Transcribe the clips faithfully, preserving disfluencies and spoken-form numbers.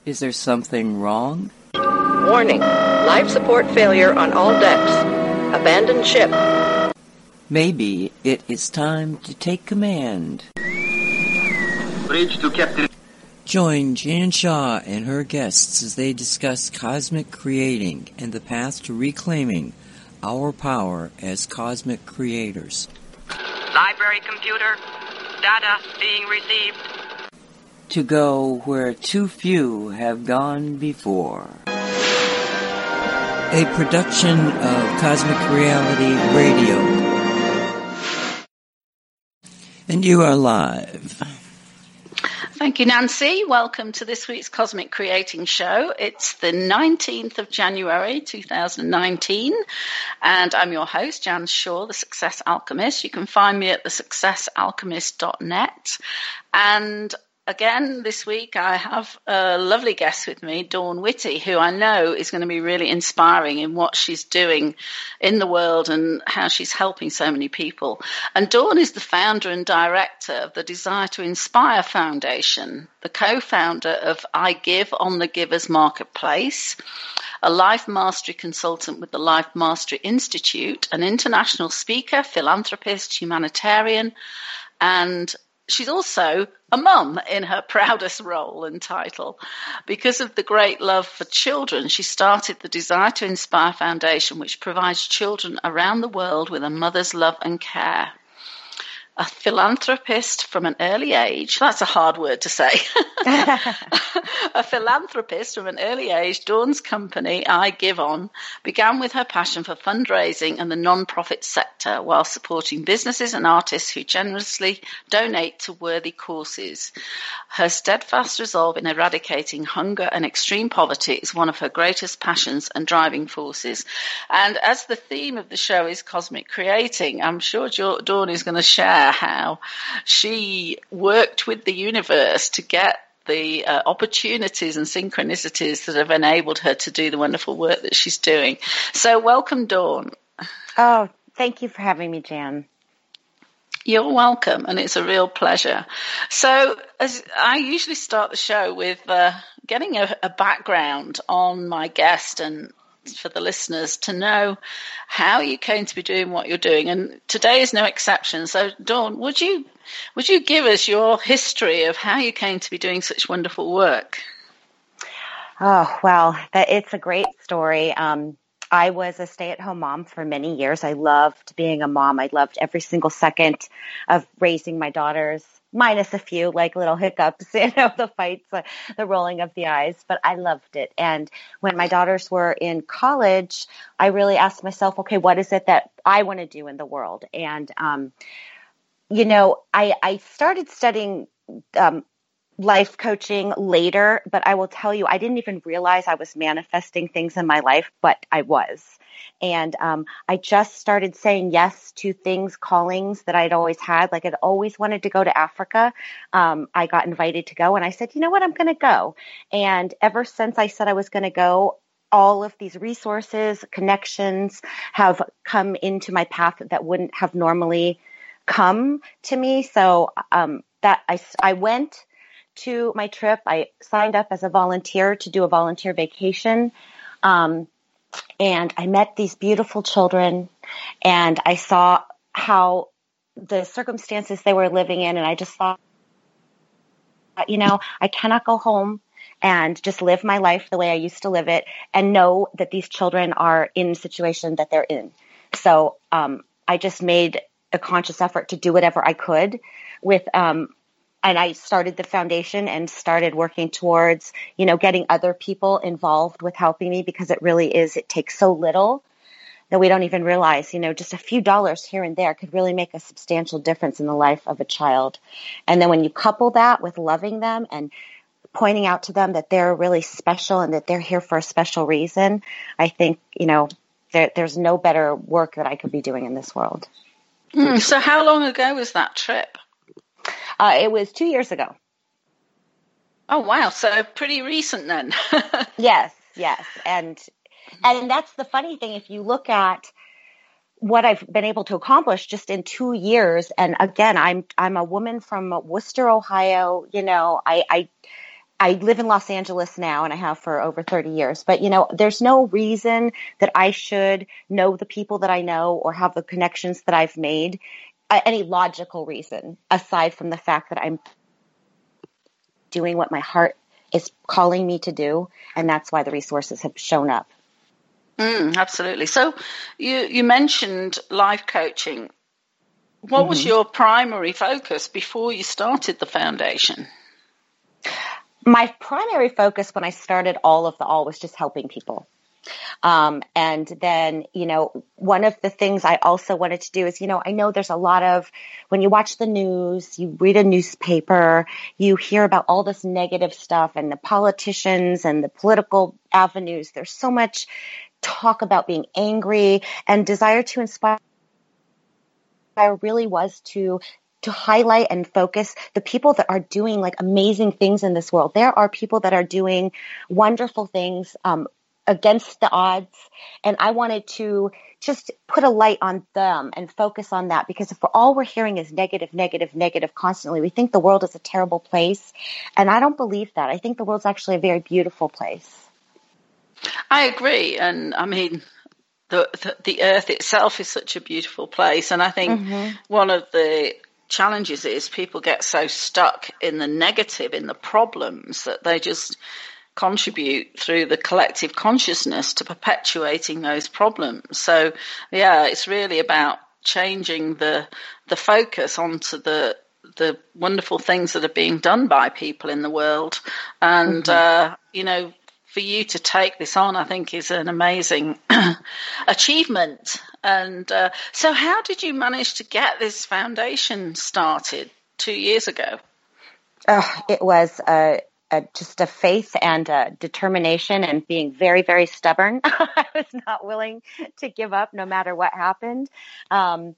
Is there something wrong? Warning. Life support failure on all decks. Abandon ship. Maybe it is time to take command. Bridge to Captain. Join Jan Shaw and her guests as they discuss cosmic creating and the path to reclaiming our power as cosmic creators. Library computer, data being received. To go where too few have gone before. A production of Cosmic Reality Radio. And you are live. Thank you, Nancy. Welcome to this week's Cosmic Creating Show. It's the nineteenth of January, two thousand nineteen, and I'm your host, Jan Shaw, the Success Alchemist. You can find me at the success alchemist dot net. And again, this week I have a lovely guest with me, Dawn Whitty, who I know is going to be really inspiring in what she's doing in the world and how she's helping so many people. And Dawn is the founder and director of the Desire to Inspire Foundation, the co-founder of I Give on the Givers Marketplace, a life mastery consultant with the Life Mastery Institute, an international speaker, philanthropist, humanitarian, and she's also a mum in her proudest role and title. Because of the great love for children, she started the Desire to Inspire Foundation, which provides children around the world with a mother's love and care. A philanthropist from an early age, that's a hard word to say. A philanthropist from an early age, Dawn's company, I Give On, began with her passion for fundraising and the non-profit sector while supporting businesses and artists who generously donate to worthy causes. Her steadfast resolve in eradicating hunger and extreme poverty is one of her greatest passions and driving forces. And as the theme of the show is Cosmic Creating, I'm sure Dawn is going to share how she worked with the universe to get the uh, opportunities and synchronicities that have enabled her to do the wonderful work that she's doing. So welcome, Dawn. Oh, thank you for having me, Jan. You're welcome, and it's a real pleasure. So as I usually start the show with uh, getting a, a background on my guest and for the listeners to know how you came to be doing what you're doing. And today is no exception. So, Dawn, would you would you give us your history of how you came to be doing such wonderful work? Oh, well, that, it's a great story. Um, I was a stay-at-home mom for many years. I loved being a mom. I loved every single second of raising my daughters, minus a few like little hiccups, you know, the fights, uh, the rolling of the eyes, but I loved it. And when my daughters were in college, I really asked myself, okay, what is it that I want to do in the world? And, um, you know, I, I started studying, um, life coaching later, but I will tell you, I didn't even realize I was manifesting things in my life, but I was. And um, I just started saying yes to things, callings that I'd always had. Like I'd always wanted to go to Africa. Um, I got invited to go and I said, you know what, I'm going to go. And ever since I said I was going to go, all of these resources, connections have come into my path that wouldn't have normally come to me. So um, that I, I went to my trip. I signed up as a volunteer to do a volunteer vacation. Um, and I met these beautiful children and I saw how the circumstances they were living in. And I just thought, you know, I cannot go home and just live my life the way I used to live it and know that these children are in the situation that they're in. So, um, I just made a conscious effort to do whatever I could with, um, And I started the foundation and started working towards, you know, getting other people involved with helping me because it really is, it takes so little that we don't even realize, you know, just a few dollars here and there could really make a substantial difference in the life of a child. And then when you couple that with loving them and pointing out to them that they're really special and that they're here for a special reason, I think, you know, there, there's no better work that I could be doing in this world. Mm, so how long ago was that trip? Uh, it was two years ago. Oh, wow. So pretty recent then. Yes, yes. And and that's the funny thing. If you look at what I've been able to accomplish just in two years, and again, I'm I'm a woman from Worcester, Ohio. You know, I, I I live in Los Angeles now, and I have for over thirty years. But, you know, there's no reason that I should know the people that I know or have the connections that I've made, uh, any logical reason, aside from the fact that I'm doing what my heart is calling me to do. And that's why the resources have shown up. Mm, absolutely. So you, you mentioned life coaching. What mm-hmm. was your primary focus before you started the foundation? My primary focus when I started all of the all was just helping people. Um, and then, you know, one of the things I also wanted to do is, you know, I know there's a lot of, when you watch the news, you read a newspaper, you hear about all this negative stuff and the politicians and the political avenues. There's so much talk about being angry, and desire to inspire really was to to highlight and focus the people that are doing like amazing things in this world. There are people that are doing wonderful things um, against the odds. And I wanted to just put a light on them and focus on that, because if we're, all we're hearing is negative, negative, negative constantly, we think the world is a terrible place. And I don't believe that. I think the world's actually a very beautiful place. I agree. And I mean, the, the, the earth itself is such a beautiful place. And I think mm-hmm. one of the challenges is people get so stuck in the negative, in the problems, that they just contribute through the collective consciousness to perpetuating those problems. So yeah, it's really about changing the the focus onto the the wonderful things that are being done by people in the world. And mm-hmm. uh you know, for you to take this on, I think, is an amazing achievement. And uh, so how did you manage to get this foundation started two years ago? Oh, it was uh, a, just a faith and a determination, and being very, very stubborn. I was not willing to give up no matter what happened. Um,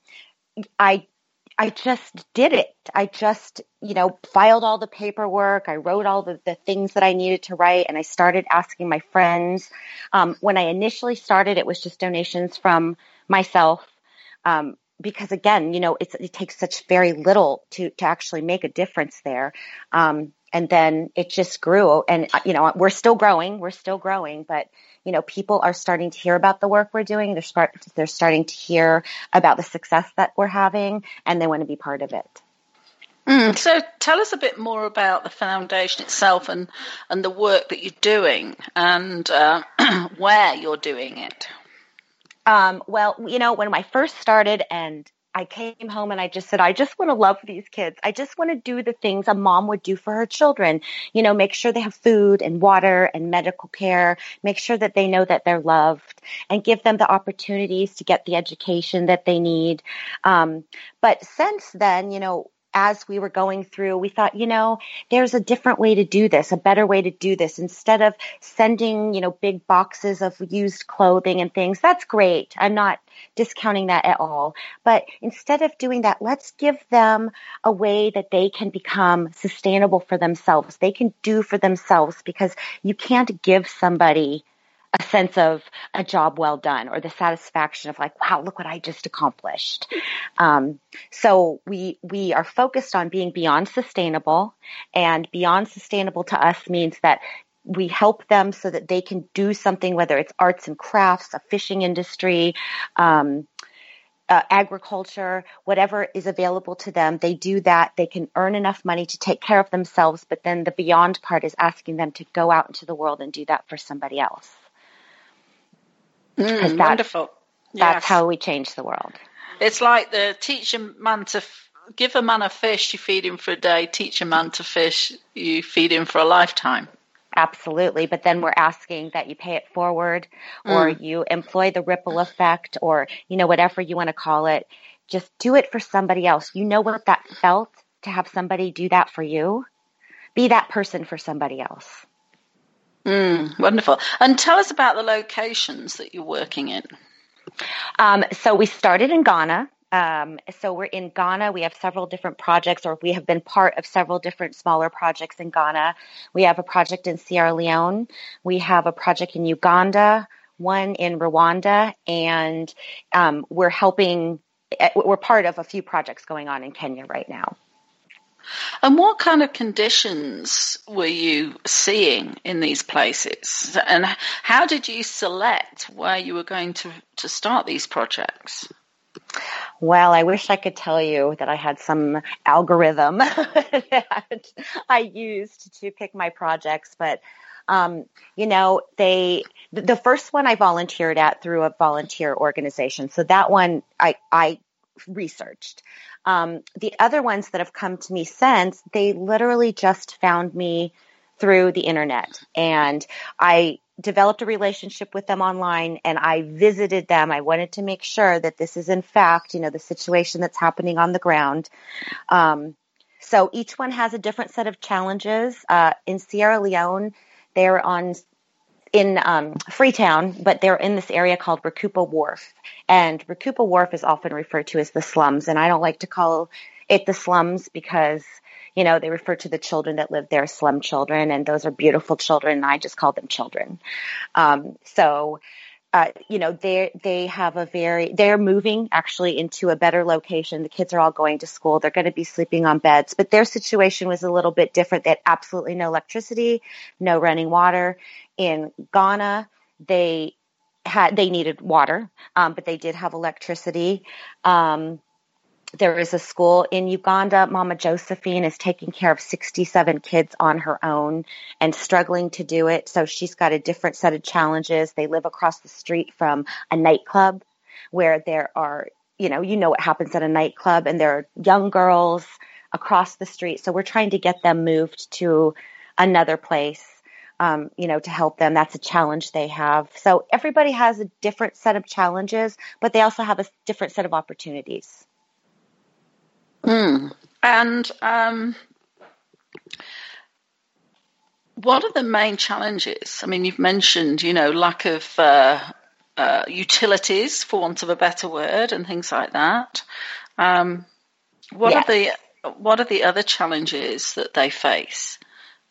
I I just did it. I just, you know, filed all the paperwork. I wrote all the, the things that I needed to write, and I started asking my friends. Um, when I initially started, it was just donations from myself. Um, because again, you know, it's, it takes such very little to, to actually make a difference there. Um, and then it just grew, and, you know, we're still growing, we're still growing, but you know, people are starting to hear about the work we're doing. They're start, they're starting to hear about the success that we're having, and they want to be part of it. Mm, so tell us a bit more about the foundation itself, and, and the work that you're doing, and uh, where you're doing it. Um, well, you know, when I first started and I came home and I just said, I just want to love these kids. I just want to do the things a mom would do for her children. You know, make sure they have food and water and medical care, make sure that they know that they're loved, and give them the opportunities to get the education that they need. Um, but since then, you know, as we were going through, we thought, you know, there's a different way to do this, a better way to do this. Instead of sending, you know, big boxes of used clothing and things, that's great. I'm not discounting that at all. But instead of doing that, let's give them a way that they can become sustainable for themselves. They can do for themselves, because you can't give somebody a sense of a job well done, or the satisfaction of like, wow, look what I just accomplished. Um, so we, we are focused on being beyond sustainable, and beyond sustainable to us means that we help them so that they can do something, whether it's arts and crafts, a fishing industry, um, uh, agriculture, whatever is available to them. They do that. They can earn enough money to take care of themselves. But then the beyond part is asking them to go out into the world and do that for somebody else. Mm, that's, wonderful. That's yes. how we change the world. It's like the teach a man to f- give a man a fish, you feed him for a day. Teach a man to fish, you feed him for a lifetime. Absolutely. But then we're asking that you pay it forward, or mm. you employ the ripple effect, or, you know, whatever you want to call it. Just do it for somebody else. You know what that felt to have somebody do that for you? Be that person for somebody else. Mm, wonderful. And tell us about the locations that you're working in. Um, so we started in Ghana. Um, so we're in Ghana. We have several different projects, or we have been part of several different smaller projects in Ghana. We have a project in Sierra Leone. We have a project in Uganda, one in Rwanda, and um, we're helping, we're part of a few projects going on in Kenya right now. And what kind of conditions were you seeing in these places? And how did you select where you were going to, to start these projects? Well, I wish I could tell you that I had some algorithm that I used to pick my projects, but um, you know, they the first one I volunteered at through a volunteer organization. So that one I I researched. Um, the other ones that have come to me since, they literally just found me through the internet, and I developed a relationship with them online, and I visited them. I wanted to make sure that this is in fact, you know, the situation that's happening on the ground. Um, so each one has a different set of challenges. Uh, in Sierra Leone, they're on in um, Freetown, but they're in this area called Rakupa Wharf. And Rakupa Wharf is often referred to as the slums. And I don't like to call it the slums because, you know, they refer to the children that live there as slum children. And those are beautiful children. And I just call them children. Um, so, uh, you know, they they have a very, they're moving actually into a better location. The kids are all going to school. They're going to be sleeping on beds. But their situation was a little bit different. They had absolutely no electricity, no running water. In Ghana, they had they needed water, um, but they did have electricity. Um, there is a school in Uganda. Mama Josephine is taking care of sixty-seven kids on her own and struggling to do it. So she's got a different set of challenges. They live across the street from a nightclub where there are, you know, you know what happens at a nightclub, and there are young girls across the street. So we're trying to get them moved to another place. Um, you know, to help them. That's a challenge they have. So everybody has a different set of challenges, but they also have a different set of opportunities. Mm. And um, what are the main challenges? I mean, you've mentioned, you know, lack of uh, uh, utilities, for want of a better word, and things like that. Um, what yes. are the what are the other challenges that they face?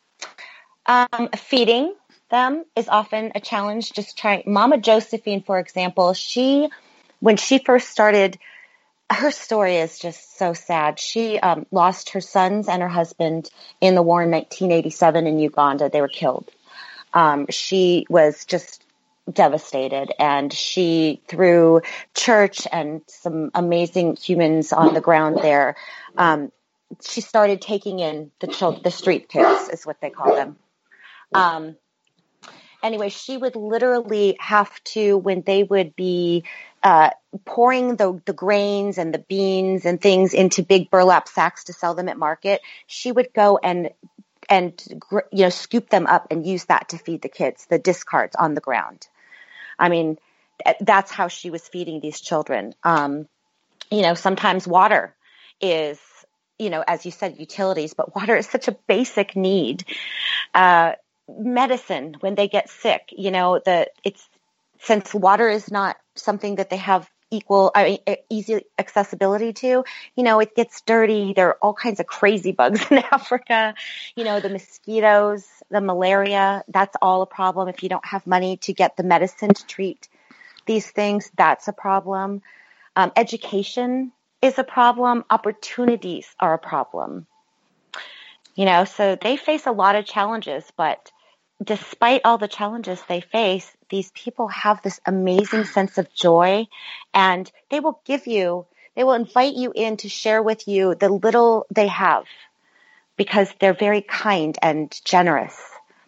Um, feeding them is often a challenge. Just trying. Mama Josephine, for example, she, when she first started, her story is just so sad. She um, lost her sons and her husband in the war in nineteen eighty-seven in Uganda. They were killed. Um, she was just devastated, and she, through church and some amazing humans on the ground there, um, she started taking in the children, the street kids is what they call them. Um, anyway, she would literally have to, when they would be, uh, pouring the, the grains and the beans and things into big burlap sacks to sell them at market, she would go and, and, you know, scoop them up and use that to feed the kids, the discards on the ground. I mean, that's how she was feeding these children. Um, you know, sometimes water is, you know, as you said, utilities, but water is such a basic need. Uh, medicine when they get sick, you know, the it's since water is not something that they have equal, I mean, easy accessibility to, you know, it gets dirty. There are all kinds of crazy bugs in Africa, you know, the mosquitoes, the malaria, that's all a problem. If you don't have money to get the medicine to treat these things, that's a problem. Um, education is a problem. Opportunities are a problem. You know, so they face a lot of challenges, but despite all the challenges they face, these people have this amazing sense of joy, and they will give you, they will invite you in to share with you the little they have because they're very kind and generous.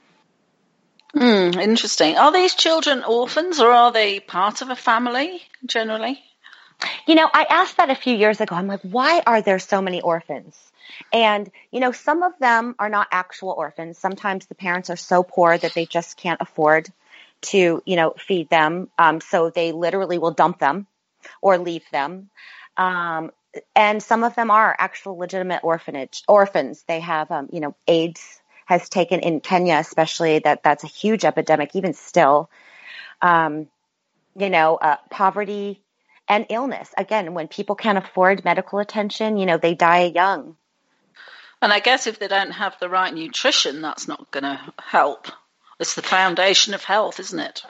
Mm, interesting. Are these children orphans, or are they part of a family generally? You know, I asked that a few years ago. I'm like, why are there so many orphans? And, you know, some of them are not actual orphans. Sometimes the parents are so poor that they just can't afford to, you know, feed them. Um, so they literally will dump them or leave them. Um, and some of them are actual legitimate orphanage orphans. They have, um, you know, AIDS has taken in Kenya, especially that that's a huge epidemic, even still. Um, you know, uh, poverty and illness. Again, when people can't afford medical attention, you know, they die young. And I guess if they don't have the right nutrition, that's not going to help. It's the foundation of health, isn't it?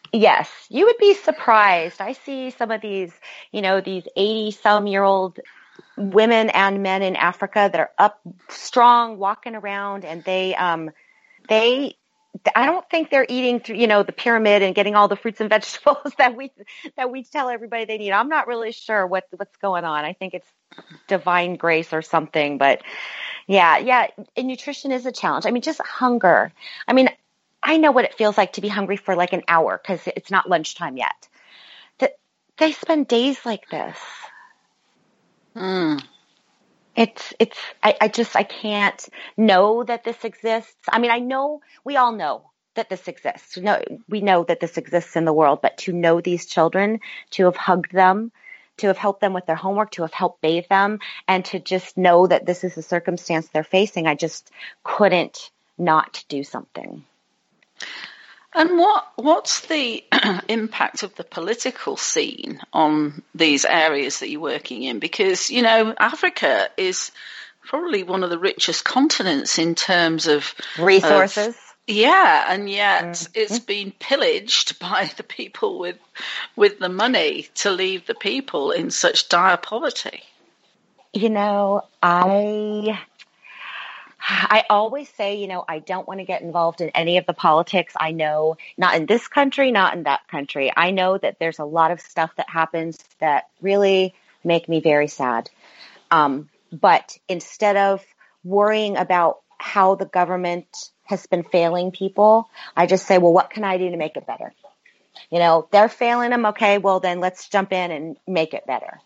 Yes, you would be surprised. I see some of these, you know, these eighty-some-year-old women and men in Africa that are up strong, walking around, and they, um, they, I don't think they're eating through, you know, the pyramid and getting all the fruits and vegetables that we, that we tell everybody they need. I'm not really sure what, what's going on. I think it's divine grace or something, but yeah, yeah. And nutrition is a challenge. I mean, just hunger. I mean, I know what it feels like to be hungry for like an hour because it's not lunchtime yet. That they spend days like this. Mm. It's, it's, I, I just, I can't know that this exists. I mean, I know, we all know that this exists. No, we know that this exists in the world, but to know these children, to have hugged them, to have helped them with their homework, to have helped bathe them, and to just know that this is the circumstance they're facing, I just couldn't not do something. And what what's the impact of the political scene on these areas that you're working in? Because, you know, Africa is probably one of the richest continents in terms of resources. Of, yeah, and yet Mm-hmm. it's been pillaged by the people with with the money to leave the people in such dire poverty. You know, I... I always say, you know, I don't want to get involved in any of the politics. I know not in this country, not in that country. I know that there's a lot of stuff that happens that really make me very sad. Um, but instead of worrying about how the government has been failing people, I just say, well, what can I do to make it better? You know, they're failing them. Okay, well, then let's jump in and make it better.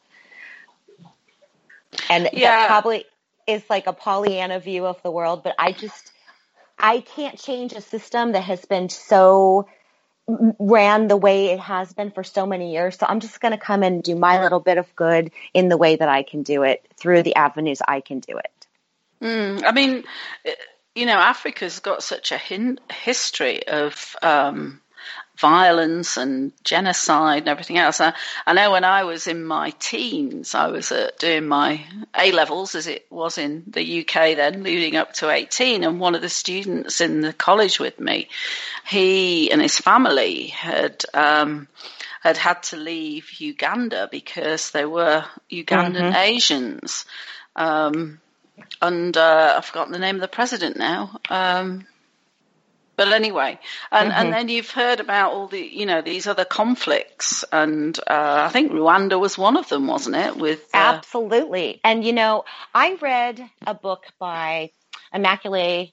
And Yeah. that probably is like a Pollyanna view of the world, but I just, I can't change a system that has been so ran the way it has been for so many years. So I'm just going to come and do my little bit of good in the way that I can do it through the avenues I can do it. Mm, I mean, you know, Africa's got such a hin- history of um, violence and genocide and everything else. I, I know when I was in my teens, I was uh, doing my A-levels, as it was in the U K then, leading up to eighteen, and one of the students in the college with me, he and his family had um, had had to leave Uganda because they were Ugandan Mm-hmm. Asians. Um, and uh, I've forgotten the name of the president now. Um But anyway, and, Mm-hmm. and then you've heard about all the, you know, these other conflicts, and uh, I think Rwanda was one of them, wasn't it? With uh, Absolutely. And, you know, I read a book by Immaculée,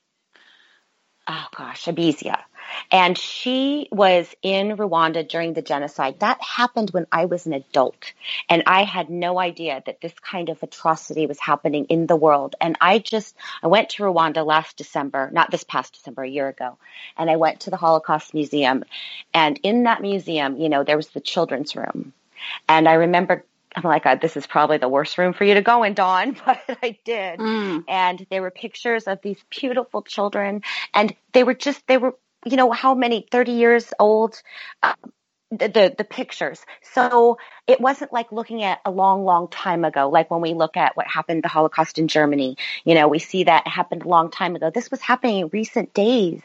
oh gosh, Abizia, and she was in Rwanda during the genocide. That happened when I was an adult, and I had no idea that this kind of atrocity was happening in the world. And I just, I went to Rwanda last December, not this past December, a year ago, and I went to the Holocaust Museum. And in that museum, you know, there was the children's room. And I remember, I'm like, oh, this is probably the worst room for you to go in, Dawn, but I did. Mm. And there were pictures of these beautiful children, and they were just, they were, you know, how many, thirty years old, uh, the, the, the pictures. So it wasn't like looking at a long, long time ago, like when we look at what happened, the Holocaust in Germany, you know, we see that it happened a long time ago. This was happening in recent days.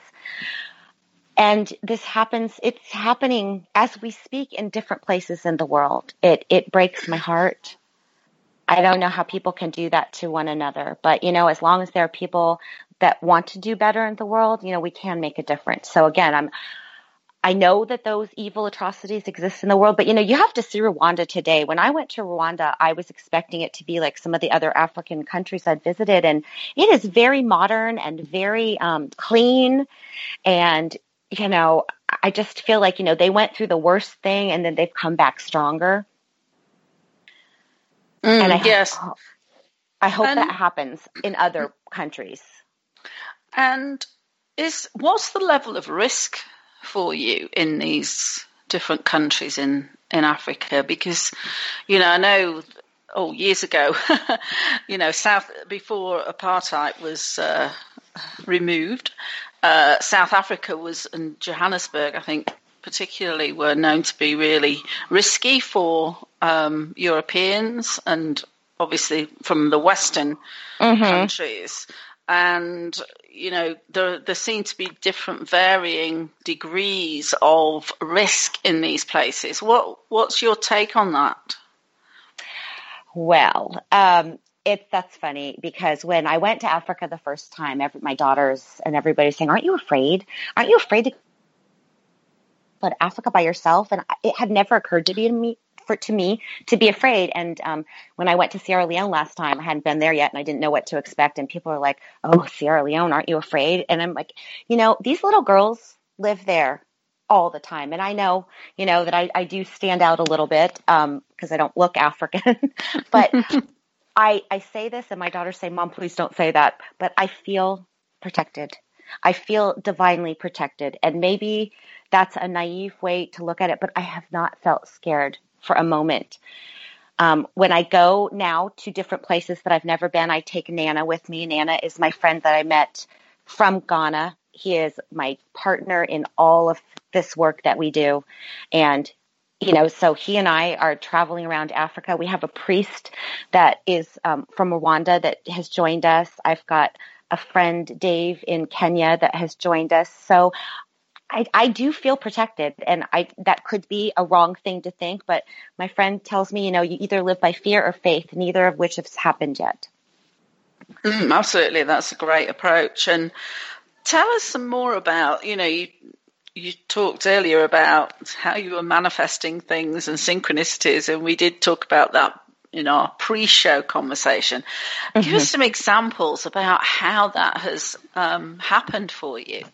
And this happens, it's happening as we speak in different places in the world. It, it breaks my heart. I don't know how people can do that to one another, but you know, as long as there are people that want to do better in the world, you know, we can make a difference. So again, I'm, I know that those evil atrocities exist in the world, but you know, you have to see Rwanda today. When I went to Rwanda, I was expecting it to be like some of the other African countries I'd visited, and it is very modern and very um, clean. And, you know, I just feel like, you know, they went through the worst thing and then they've come back stronger. Mm, and I yes. hope, I hope And- that happens in other countries. And is what's the level of risk for you in these different countries in, in Africa? Because, you know, I know, oh, years ago, you know, South before apartheid was uh, removed, uh, South Africa was, and Johannesburg, I think, particularly were known to be really risky for um, Europeans and obviously from the Western Mm-hmm. countries. And, you know, there, there seem to be different varying degrees of risk in these places. What What's your take on that? Well, um, it's that's funny because when I went to Africa the first time, every, my daughters and everybody's saying, "Aren't you afraid? Aren't you afraid to go to Africa by yourself?" And it had never occurred to be to me for to me to be afraid. And um, when I went to Sierra Leone last time, I hadn't been there yet, and I didn't know what to expect. And people are like, "Oh, Sierra Leone, aren't you afraid?" And I'm like, you know, these little girls live there all the time. And I know, you know, that I, I do stand out a little bit um, because I don't look African, but I, I say this and my daughters say, "Mom, please don't say that." But I feel protected. I feel divinely protected. And maybe that's a naive way to look at it, but I have not felt scared for a moment. Um, when I go now to different places that I've never been, I take Nana with me. Nana is my friend that I met from Ghana. He is my partner in all of this work that we do. And You know, so he and I are traveling around Africa. We have a priest that is um, from Rwanda that has joined us. I've got a friend, Dave, in Kenya that has joined us. So I, I do feel protected, and I that could be a wrong thing to think. But my friend tells me, you know, you either live by fear or faith, neither of which has happened yet. Mm, absolutely. That's a great approach. And tell us some more about, you know, you You talked earlier about how you were manifesting things and synchronicities, and we did talk about that in our pre-show conversation. Mm-hmm. Give us some examples about how that has um, happened for you.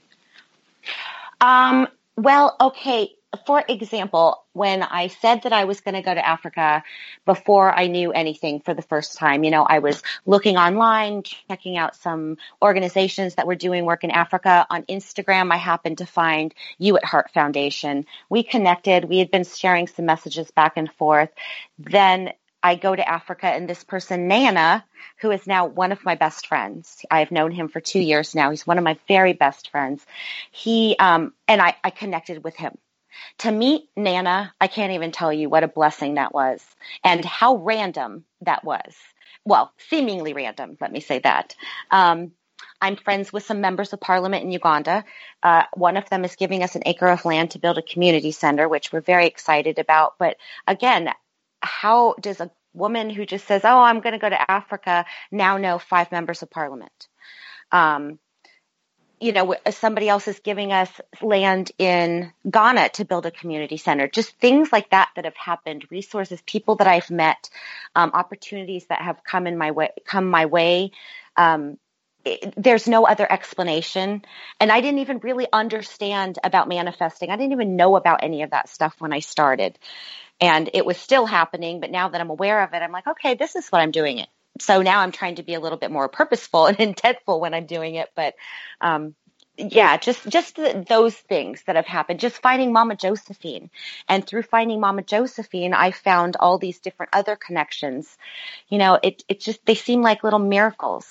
Um, well, okay. For example, when I said that I was going to go to Africa before I knew anything for the first time, you know, I was looking online, checking out some organizations that were doing work in Africa. On Instagram, I happened to find You at Heart Foundation. We connected. We had been sharing some messages back and forth. Then I go to Africa, and this person, Nana, who is now one of my best friends. I've known him for two years now. He's one of my very best friends. He, um, and I, I connected with him. To meet Nana, I can't even tell you what a blessing that was and how random that was. Well, seemingly random, let me say that. Um, I'm friends with some members of parliament in Uganda. Uh, one of them is giving us an acre of land to build a community center, which we're very excited about. But again, how does a woman who just says, "Oh, I'm going to go to Africa," now know five members of parliament? Um, You know, somebody else is giving us land in Ghana to build a community center. Just things like that that have happened, resources, people that I've met, um, opportunities that have come in my way, come my way. Um, it, there's no other explanation. And I didn't even really understand about manifesting. I didn't even know about any of that stuff when I started. And it was still happening. But now that I'm aware of it, I'm like, okay, this is what I'm doing it. So now I'm trying to be a little bit more purposeful and intentful when I'm doing it. But um, yeah, just just the, those things that have happened, just finding Mama Josephine. And through finding Mama Josephine, I found all these different other connections. You know, it, it just, they seem like little miracles.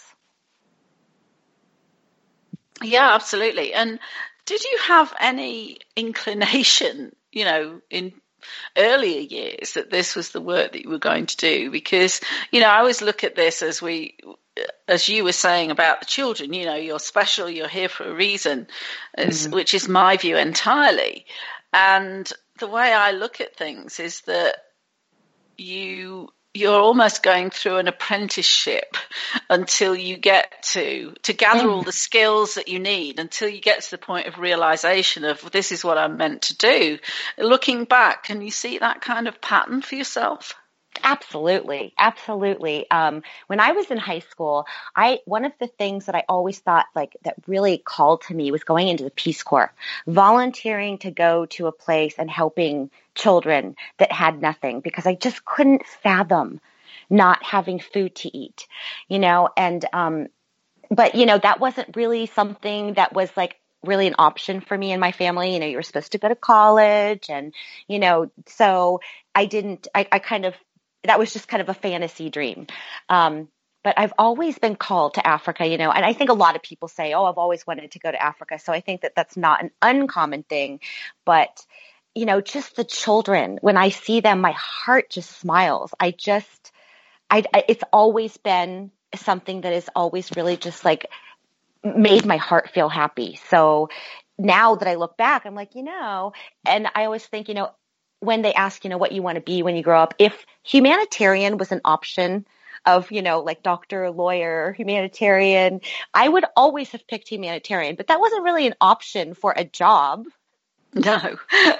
Yeah, absolutely. And did you have any inclination, you know, in earlier years that this was the work that you were going to do? Because, you know, I always look at this as we, as you were saying about the children, you know, you're special, you're here for a reason, is, mm-hmm. which is my view entirely. And the way I look at things is that you, you're almost going through an apprenticeship until you get to, to gather mm. all the skills that you need, until you get to the point of realization of, well, this is what I'm meant to do. Looking back, can you see that kind of pattern for yourself? Absolutely. Absolutely. Um, when I was in high school, I, one of the things that I always thought like that really called to me was going into the Peace Corps, volunteering to go to a place and helping children that had nothing, because I just couldn't fathom not having food to eat, you know, and, um, but you know, that wasn't really something that was like really an option for me and my family. You know, you were supposed to go to college and, you know, so I didn't, I, I kind of, that was just kind of a fantasy dream. Um, but I've always been called to Africa, you know, and I think a lot of people say, oh, I've always wanted to go to Africa. So I think that that's not an uncommon thing, but you know, just the children, when I see them, my heart just smiles. I just, I, I it's always been something that has always really just like made my heart feel happy. So now that I look back, I'm like, you know, and I always think, you know, when they ask, you know, what you want to be when you grow up, if humanitarian was an option of, you know, like doctor, lawyer, humanitarian, I would always have picked humanitarian, but that wasn't really an option for a job. No.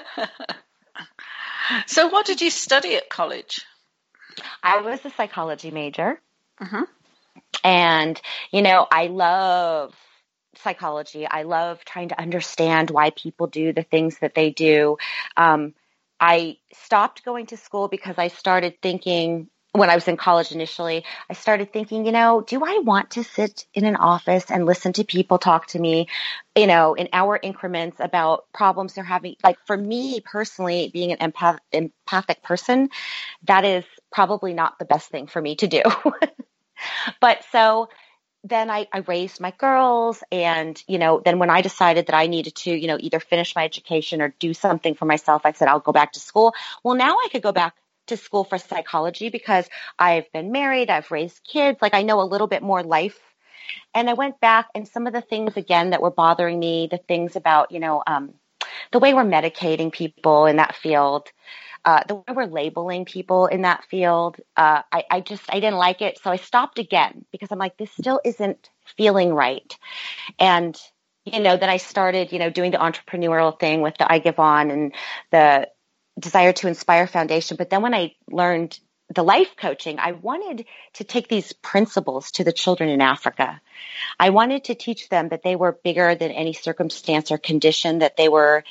So what did you study at college? I was a psychology major. Uh-huh. And, you know, I love psychology. I love trying to understand why people do the things that they do. Um, I stopped going to school because I started thinking, when I was in college initially, I started thinking, you know, do I want to sit in an office and listen to people talk to me, you know, in hour increments about problems they're having? Like for me personally, being an empath- empathic person, that is probably not the best thing for me to do. But so then I, I raised my girls, and, you know, then when I decided that I needed to, you know, either finish my education or do something for myself, I said, I'll go back to school. Well, now I could go back to school for psychology because I've been married, I've raised kids, like I know a little bit more life. And I went back, and some of the things again that were bothering me, the things about, you know, um, the way we're medicating people in that field, uh, the way we're labeling people in that field, uh, I, I just, I didn't like it. So I stopped again because I'm like, this still isn't feeling right. And, you know, then I started, you know, doing the entrepreneurial thing with the I Give On and the Desire to Inspire Foundation. But then when I learned the life coaching, I wanted to take these principles to the children in Africa. I wanted to teach them that they were bigger than any circumstance or condition that they were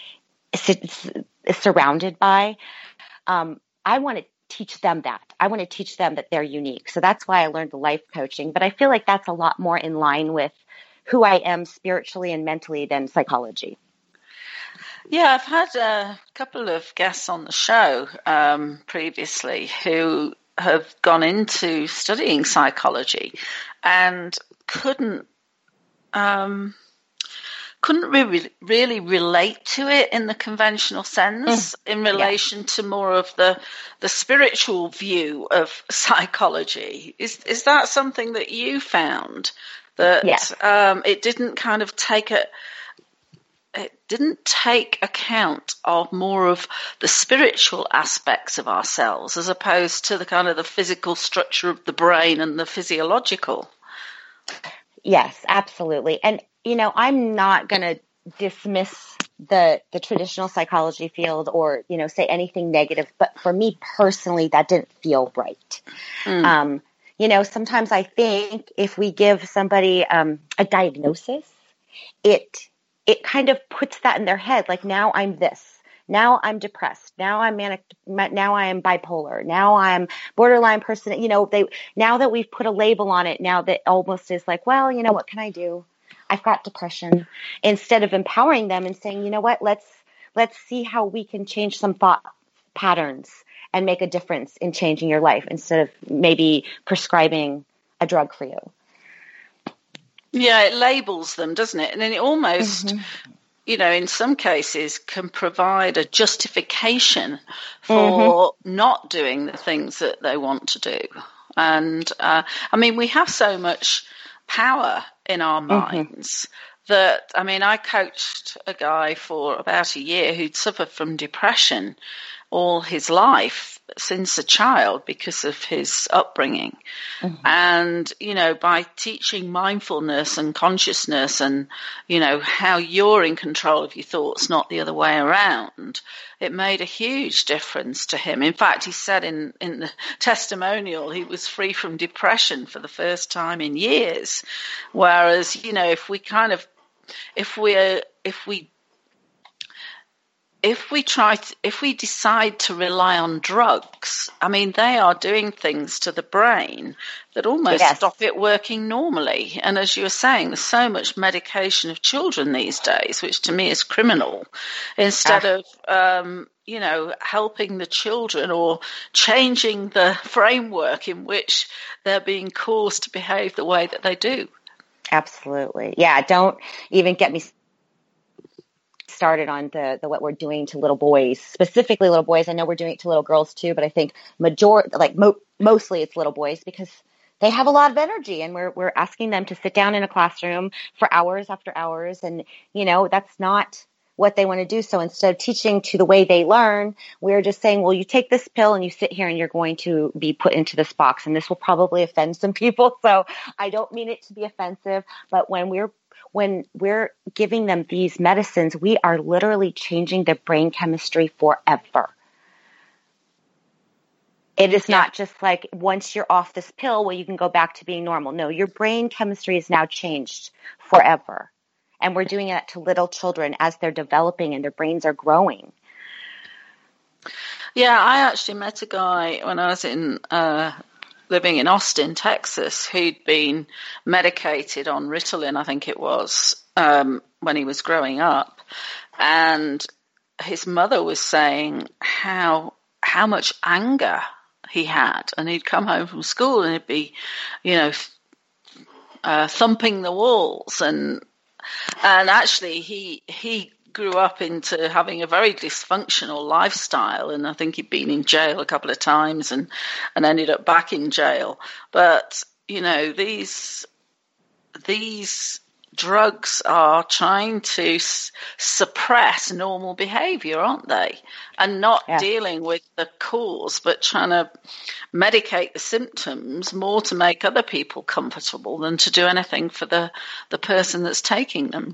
surrounded by. Um, I want to teach them that. I want to teach them that they're unique. So that's why I learned the life coaching. But I feel like that's a lot more in line with who I am spiritually and mentally than psychology. Yeah, I've had a couple of guests on the show um, previously who have gone into studying psychology and couldn't um, couldn't really, really relate to it in the conventional sense, mm. in relation yeah. to more of the the spiritual view of psychology. Is is that something that you found, that yes. um, it didn't kind of take a it didn't take account of more of the spiritual aspects of ourselves as opposed to the kind of the physical structure of the brain and the physiological? Yes, absolutely. And, you know, I'm not going to dismiss the the traditional psychology field or, you know, say anything negative. But for me personally, that didn't feel right. Mm. Um, you know, sometimes I think if we give somebody um, a diagnosis, it it kind of puts that in their head. Like, now I'm this. Now I'm depressed. Now I'm manic. Now I am bipolar. Now I'm borderline person. You know, they, now that we've put a label on it, now that almost is like, well, you know, what can I do? I've got depression. Instead of empowering them and saying, you know what, let's, let's see how we can change some thought patterns and make a difference in changing your life instead of maybe prescribing a drug for you. Yeah, it labels them, doesn't it? And then it almost, mm-hmm. you know, in some cases can provide a justification for mm-hmm. not doing the things that they want to do. And, uh, I mean, we have so much power in our minds mm-hmm. that, I mean, I coached a guy for about a year who'd suffered from depression all his life since a child because of his upbringing. Mm-hmm. And, you know, by teaching mindfulness and consciousness and, you know, how you're in control of your thoughts, not the other way around, it made a huge difference to him. In fact, he said in, in the testimonial he was free from depression for the first time in years. Whereas, you know, if we kind of, if we're, if we If we try, to, if we decide to rely on drugs, I mean, they are doing things to the brain that almost yes. stop it working normally. And as you were saying, there's so much medication of children these days, which to me is criminal, instead uh. of, um, you know, helping the children or changing the framework in which they're being caused to behave the way that they do. Absolutely. Yeah. Don't even get me started on the, the what we're doing to little boys, specifically little boys. I know we're doing it to little girls too, but I think major like mo- mostly it's little boys because they have a lot of energy, and we're we're asking them to sit down in a classroom for hours after hours, and you know that's not what they want to do. So instead of teaching to the way they learn, we're just saying, well, you take this pill and you sit here and you're going to be put into this box. And this will probably offend some people. So I don't mean it to be offensive, but when we're when we're giving them these medicines, we are literally changing their brain chemistry forever. It is not just like once you're off this pill, well, you can go back to being normal. No, your brain chemistry is now changed forever. And we're doing it to little children as they're developing and their brains are growing. Yeah, I actually met a guy when I was in uh, living in Austin, Texas, who'd been medicated on Ritalin, I think it was, um, when he was growing up. And his mother was saying how how much anger he had. And he'd come home from school and he'd be, you know, uh, thumping the walls. And and actually he he grew up into having a very dysfunctional lifestyle, and I think he'd been in jail a couple of times and, and ended up back in jail. But, you know, these these drugs are trying to s- suppress normal behavior, aren't they? And not yeah. dealing with the cause, but trying to medicate the symptoms more to make other people comfortable than to do anything for the, the person that's taking them.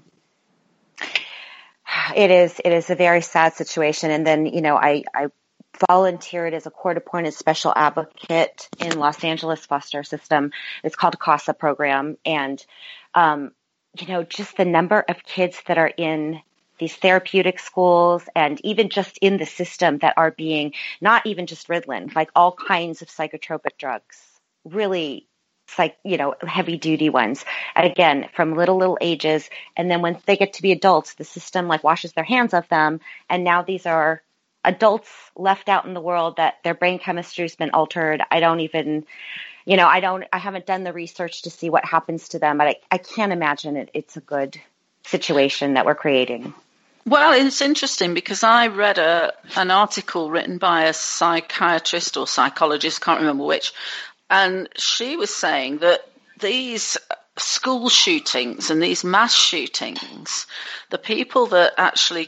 It is, it is a very sad situation. And then, you know, I, I volunteered as a court-appointed special advocate in Los Angeles foster system. It's called a CASA program. And, um, you know, just the number of kids that are in these therapeutic schools and even just in the system that are being, not even just Ritalin, like all kinds of psychotropic drugs, really like, you know, heavy duty ones, again, from little, little ages. And then once they get to be adults, the system like washes their hands of them. And now these are adults left out in the world that their brain chemistry has been altered. I don't even, you know, I don't, I haven't done the research to see what happens to them, but I, I can't imagine it. It's a good situation that we're creating. Well, it's interesting because I read a an article written by a psychiatrist or psychologist, can't remember which, and she was saying that these school shootings and these mass shootings, the people that actually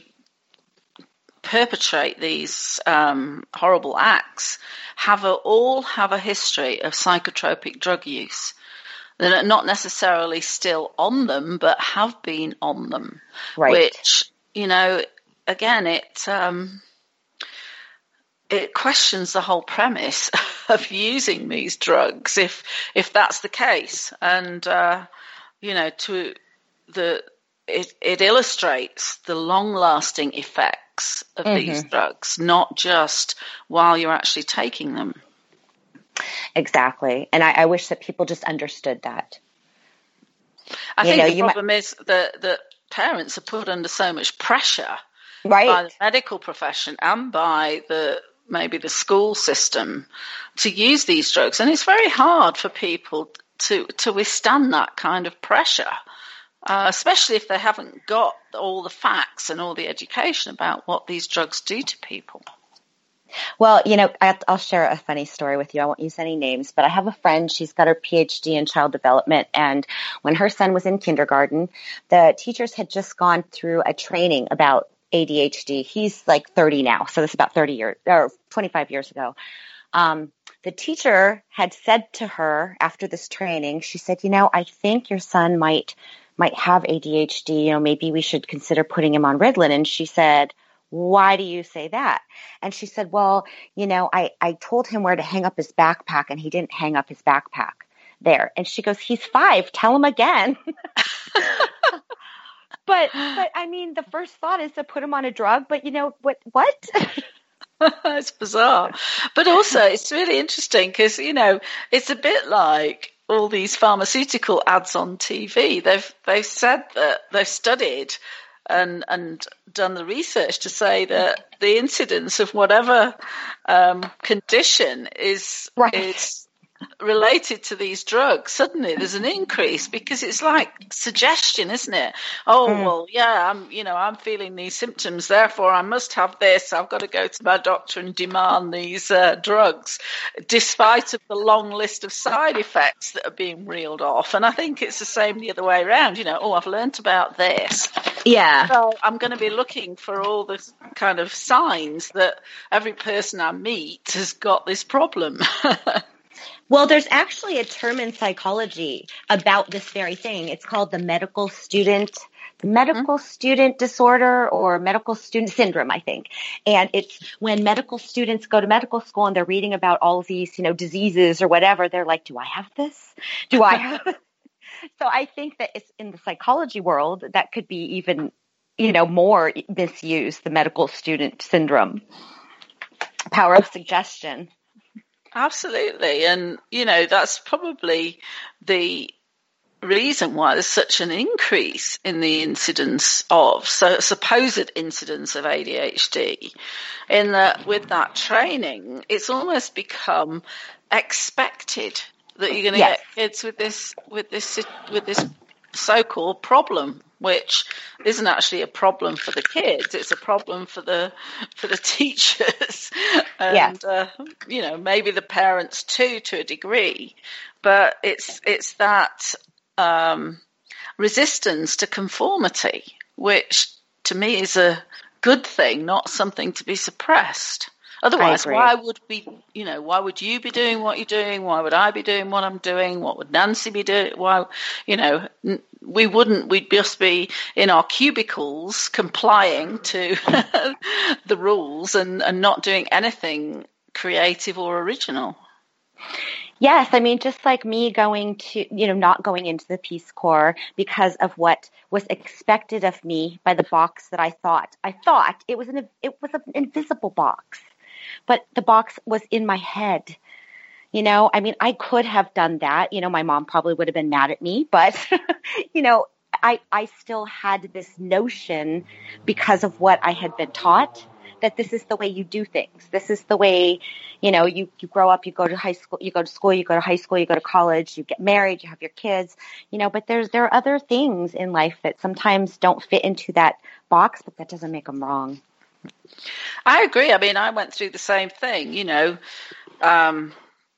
perpetrate these um, horrible acts have a, all have a history of psychotropic drug use. They're not necessarily still on them, but have been on them. Right. Which, you know, again, it um, it questions the whole premise of using these drugs if if that's the case. And uh, you know, to the it, it illustrates the long-lasting effects of mm-hmm. these drugs, not just while you're actually taking them. Exactly. And I, I wish that people just understood that. I you think know, the problem might... is that, that parents are put under so much pressure right. by the medical profession and by the maybe the school system to use these drugs. And it's very hard for people to, to withstand that kind of pressure, uh, especially if they haven't got all the facts and all the education about what these drugs do to people. Well, you know, I'll share a funny story with you. I won't use any names, but I have a friend. She's got her P H D in child development. And when her son was in kindergarten, the teachers had just gone through a training about A D H D. He's like thirty now. So this is about thirty years or twenty-five years ago. Um, the teacher had said to her after this training, she said, you know, I think your son might, might have A D H D. You know, maybe we should consider putting him on Ritalin. And she said, why do you say that? And she said, well, you know, I, I told him where to hang up his backpack and he didn't hang up his backpack there. And she goes, he's five. Tell him again. but, but I mean, the first thought is to put him on a drug, but you know, what, what? It's bizarre. But also it's really interesting because, you know, it's a bit like all these pharmaceutical ads on T V. They've, they've said that they've studied and and done the research to say that the incidence of whatever um, condition is right. is related to these drugs, suddenly there's an increase because it's like suggestion, isn't it? Oh, mm. well, yeah, I'm, you know, I'm feeling these symptoms, therefore I must have this. I've got to go to my doctor and demand these uh, drugs, despite of the long list of side effects that are being reeled off. And I think it's the same the other way around. You know, oh, I've learnt about this. Yeah. So I'm going to be looking for all the kind of signs that every person I meet has got this problem. Well, there's actually a term in psychology about this very thing. It's called the medical student, the medical mm-hmm. student disorder or medical student syndrome, I think. And it's when medical students go to medical school and they're reading about all of these, you know, diseases or whatever. They're like, do I have this? Do I have this? So I think that it's in the psychology world that could be even, you know, more misused, the medical student syndrome, power of suggestion. Absolutely. And, you know, that's probably the reason why there's such an increase in the incidence of, so supposed incidence of A D H D, in that with that training, it's almost become expected that you're going to yes. get kids with this, with this, with this so-called problem, which isn't actually a problem for the kids. It's a problem for the for the teachers and yes. uh, you know, maybe the parents too, to a degree. But it's it's that um, resistance to conformity, which to me is a good thing, not something to be suppressed. Otherwise, why would we, you know, why would you be doing what you're doing? Why would I be doing what I'm doing? What would Nancy be doing? Why, you know, we wouldn't, we'd just be in our cubicles complying to the rules and, and not doing anything creative or original. Yes, I mean, just like me going to, you know, not going into the Peace Corps because of what was expected of me by the box that I thought. I thought it was an it was an invisible box, but the box was in my head. You know, I mean, I could have done that. You know, my mom probably would have been mad at me, but, you know, I I still had this notion because of what I had been taught that this is the way you do things. This is the way, you know, you, you grow up, you go to high school, you go to school, you go to high school, you go to college, you get married, you have your kids, you know, but there's, there are other things in life that sometimes don't fit into that box, but that doesn't make them wrong. I agree. I mean, I went through the same thing, you know, um,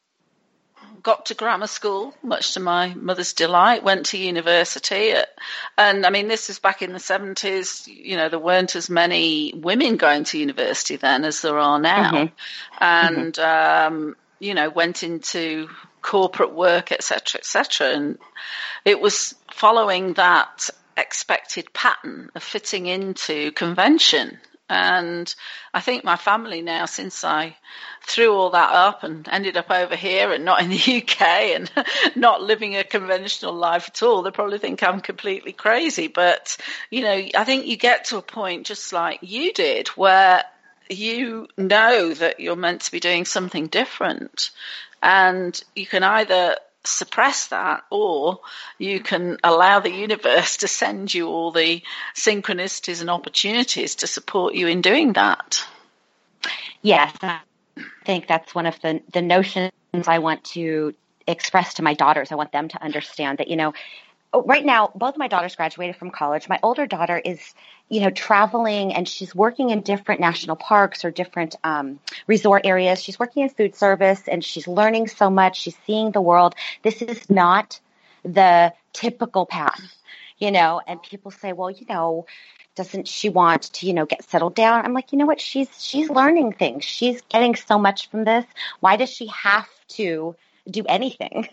got to grammar school, much to my mother's delight, went to university. And I mean, this is back in the seventies. You know, there weren't as many women going to university then as there are now. Mm-hmm. And, mm-hmm. um, you know, went into corporate work, et cetera, et cetera. And it was following that expected pattern of fitting into convention. And I think my family now, since I threw all that up and ended up over here and not in the U K and not living a conventional life at all, they probably think I'm completely crazy. But, you know, I think you get to a point just like you did where you know that you're meant to be doing something different. And you can either suppress that, or you can allow the universe to send you all the synchronicities and opportunities to support you in doing that. Yes, I think that's one of the, the notions I want to express to my daughters. I want them to understand that, you know, right now, both my daughters graduated from college. My older daughter is, you know, traveling and she's working in different national parks or different um, resort areas. She's working in food service and she's learning so much. She's seeing the world. This is not the typical path, you know, and people say, well, you know, doesn't she want to, you know, get settled down? I'm like, you know what? She's, she's learning things. She's getting so much from this. Why does she have to do anything?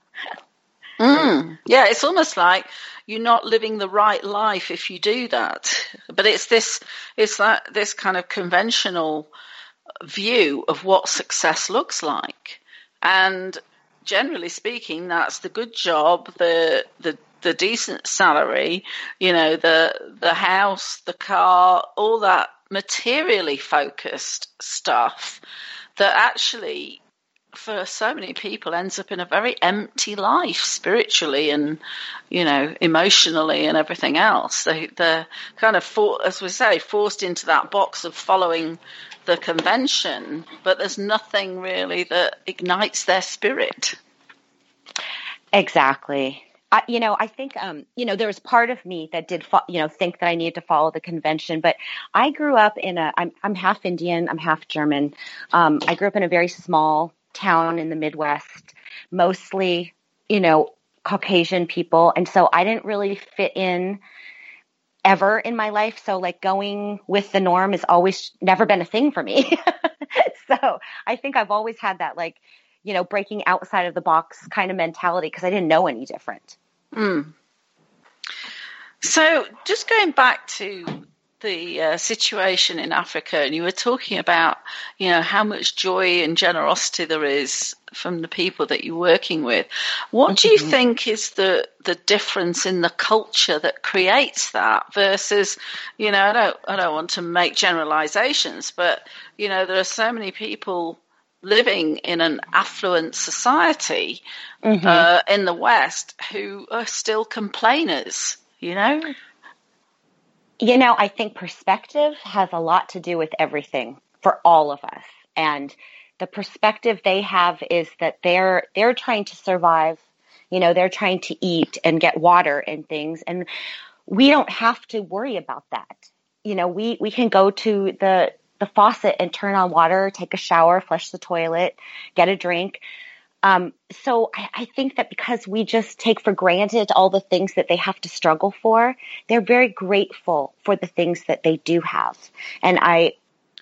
Mm. Yeah, it's almost like you're not living the right life if you do that. But it's this, it's that this kind of conventional view of what success looks like. And generally speaking, that's the good job, the the the decent salary, you know, the the house, the car, all that materially focused stuff that actually for so many people, ends up in a very empty life spiritually and, you know, emotionally and everything else. They, they're kind of, for, as we say, forced into that box of following the convention, but there's nothing really that ignites their spirit. Exactly. I, you know, I think, um, you know, there was part of me that did, fo- you know, think that I needed to follow the convention, but I grew up in a, I'm, I'm half Indian, I'm half German. Um, I grew up in a very small town in the Midwest, mostly, you know, Caucasian people. And so I didn't really fit in ever in my life. So like going with the norm has always never been a thing for me. So I think I've always had that, like, you know, breaking outside of the box kind of mentality because I didn't know any different. Mm. So just going back to the uh, situation in Africa, and you were talking about, you know, how much joy and generosity there is from the people that you're working with. What do you mm-hmm. think is the, the difference in the culture that creates that versus, you know, I don't, I don't want to make generalizations, but, you know, there are so many people living in an affluent society mm-hmm. uh, in the West who are still complainers, you know? You know, I think perspective has a lot to do with everything for all of us. And the perspective they have is that they're they're trying to survive. You know, they're trying to eat and get water and things. And we don't have to worry about that. You know, we, we can go to the, the faucet and turn on water, take a shower, flush the toilet, get a drink. Um, so I, I think that because we just take for granted all the things that they have to struggle for, they're very grateful for the things that they do have. And I,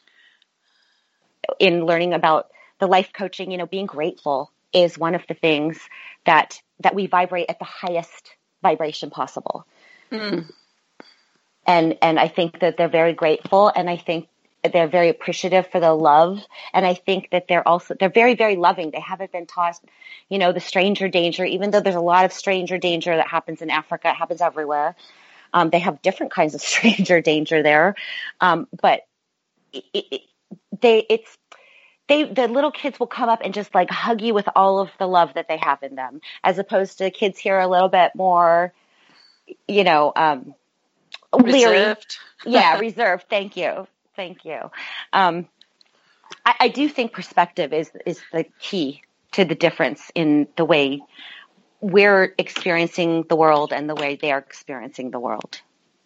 in learning about the life coaching, you know, being grateful is one of the things that, that we vibrate at the highest vibration possible. Mm. And, and I think that they're very grateful. And I think they're very appreciative for the love. And I think that they're also, they're very, very loving. They haven't been taught, you know, the stranger danger, even though there's a lot of stranger danger that happens in Africa. It happens everywhere. Um, they have different kinds of stranger danger there. Um, but it, it, they, it's, they, the little kids will come up and just like hug you with all of the love that they have in them, as opposed to kids here are a little bit more, you know, um, leery. Yeah, reserved. Thank you. Thank you. Um, I, I do think perspective is, is the key to the difference in the way we're experiencing the world and the way they are experiencing the world.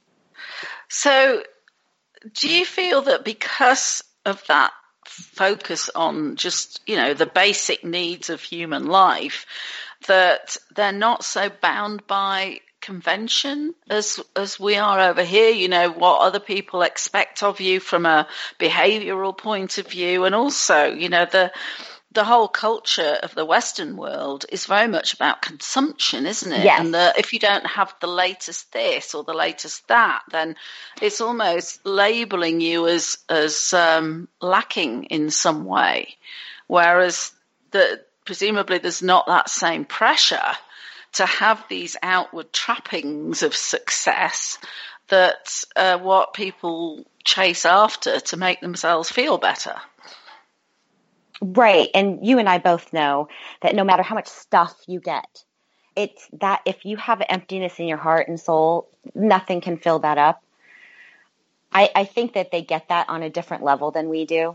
So do you feel that because of that focus on just, you know, the basic needs of human life, that they're not so bound by convention as as we are over here, you know, what other people expect of you from a behavioral point of view, and also, you know, the the whole culture of the Western world is very much about consumption, isn't it? Yes. And the, if you don't have the latest this or the latest that, then it's almost labeling you as as um, lacking in some way, whereas the presumably there's not that same pressure to have these outward trappings of success that uh, what people chase after to make themselves feel better. Right. And you and I both know that no matter how much stuff you get, it's that if you have emptiness in your heart and soul, nothing can fill that up. I, I think that they get that on a different level than we do.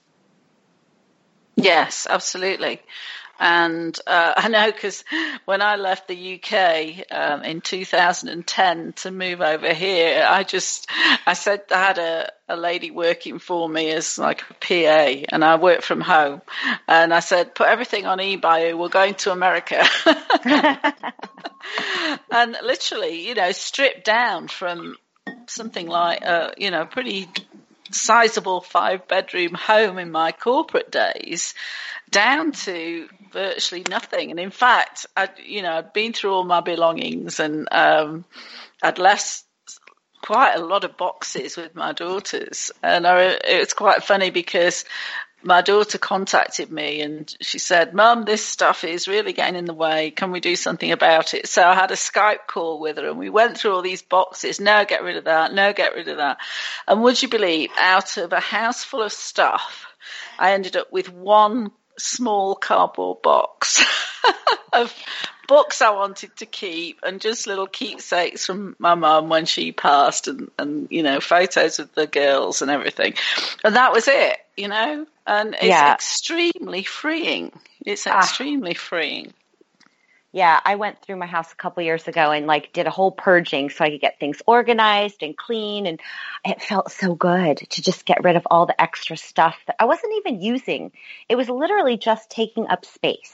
Yes, absolutely. And uh, I know because when I left the U K um, in two thousand ten to move over here, I just, I said I had a, a lady working for me as like a P A, and I worked from home. And I said, put everything on eBay, we're going to America. And literally, you know, stripped down from something like, uh, you know, pretty sizable five bedroom home in my corporate days down to virtually nothing. And in fact, I, you know, I'd been through all my belongings, and um, I'd left quite a lot of boxes with my daughters. And I, it was quite funny because my daughter contacted me and she said, Mum, this stuff is really getting in the way. Can we do something about it? So I had a Skype call with her and we went through all these boxes. No, get rid of that. No, get rid of that. And would you believe, out of a house full of stuff, I ended up with one small cardboard box of books I wanted to keep and just little keepsakes from my mum when she passed, and, and, you know, photos of the girls and everything. And that was it, you know, and it's yeah. extremely freeing. It's extremely ah. freeing. Yeah, I went through my house a couple years ago and like did a whole purging so I could get things organized and clean. And it felt so good to just get rid of all the extra stuff that I wasn't even using. It was literally just taking up space.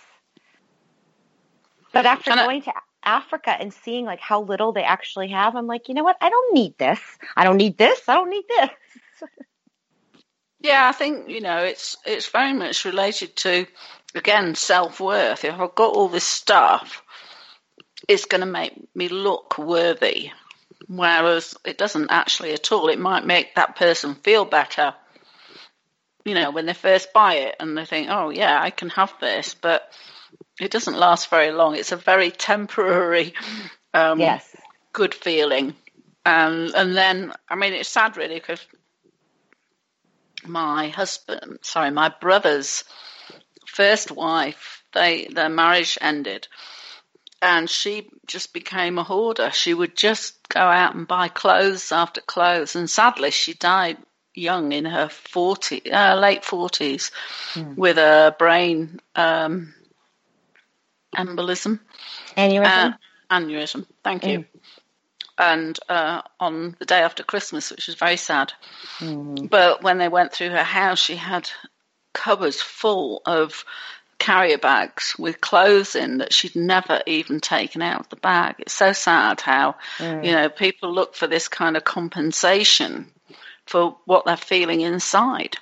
But after and going I- to Africa and seeing like how little they actually have, I'm like, you know what? I don't need this. I don't need this. I don't need this. Yeah, I think, you know, it's it's very much related to, again, self-worth. If I've got all this stuff, it's going to make me look worthy, whereas it doesn't actually at all. It might make that person feel better, you know, when they first buy it and they think, oh, yeah, I can have this, but it doesn't last very long. It's a very temporary um, yes. good feeling. Um, and then, I mean, it's sad, really, because my husband, sorry, my brother's first wife, they their marriage ended, and she just became a hoarder. She would just go out and buy clothes after clothes, and sadly, she died young in her forty, uh, late forties, mm. with a brain um, embolism, aneurysm. Uh, aneurysm. Thank mm. you. And uh, on the day after Christmas, which was very sad. Mm. But when they went through her house, she had cupboards full of carrier bags with clothes in that she'd never even taken out of the bag. It's so sad how, mm. you know, people look for this kind of compensation for what they're feeling inside.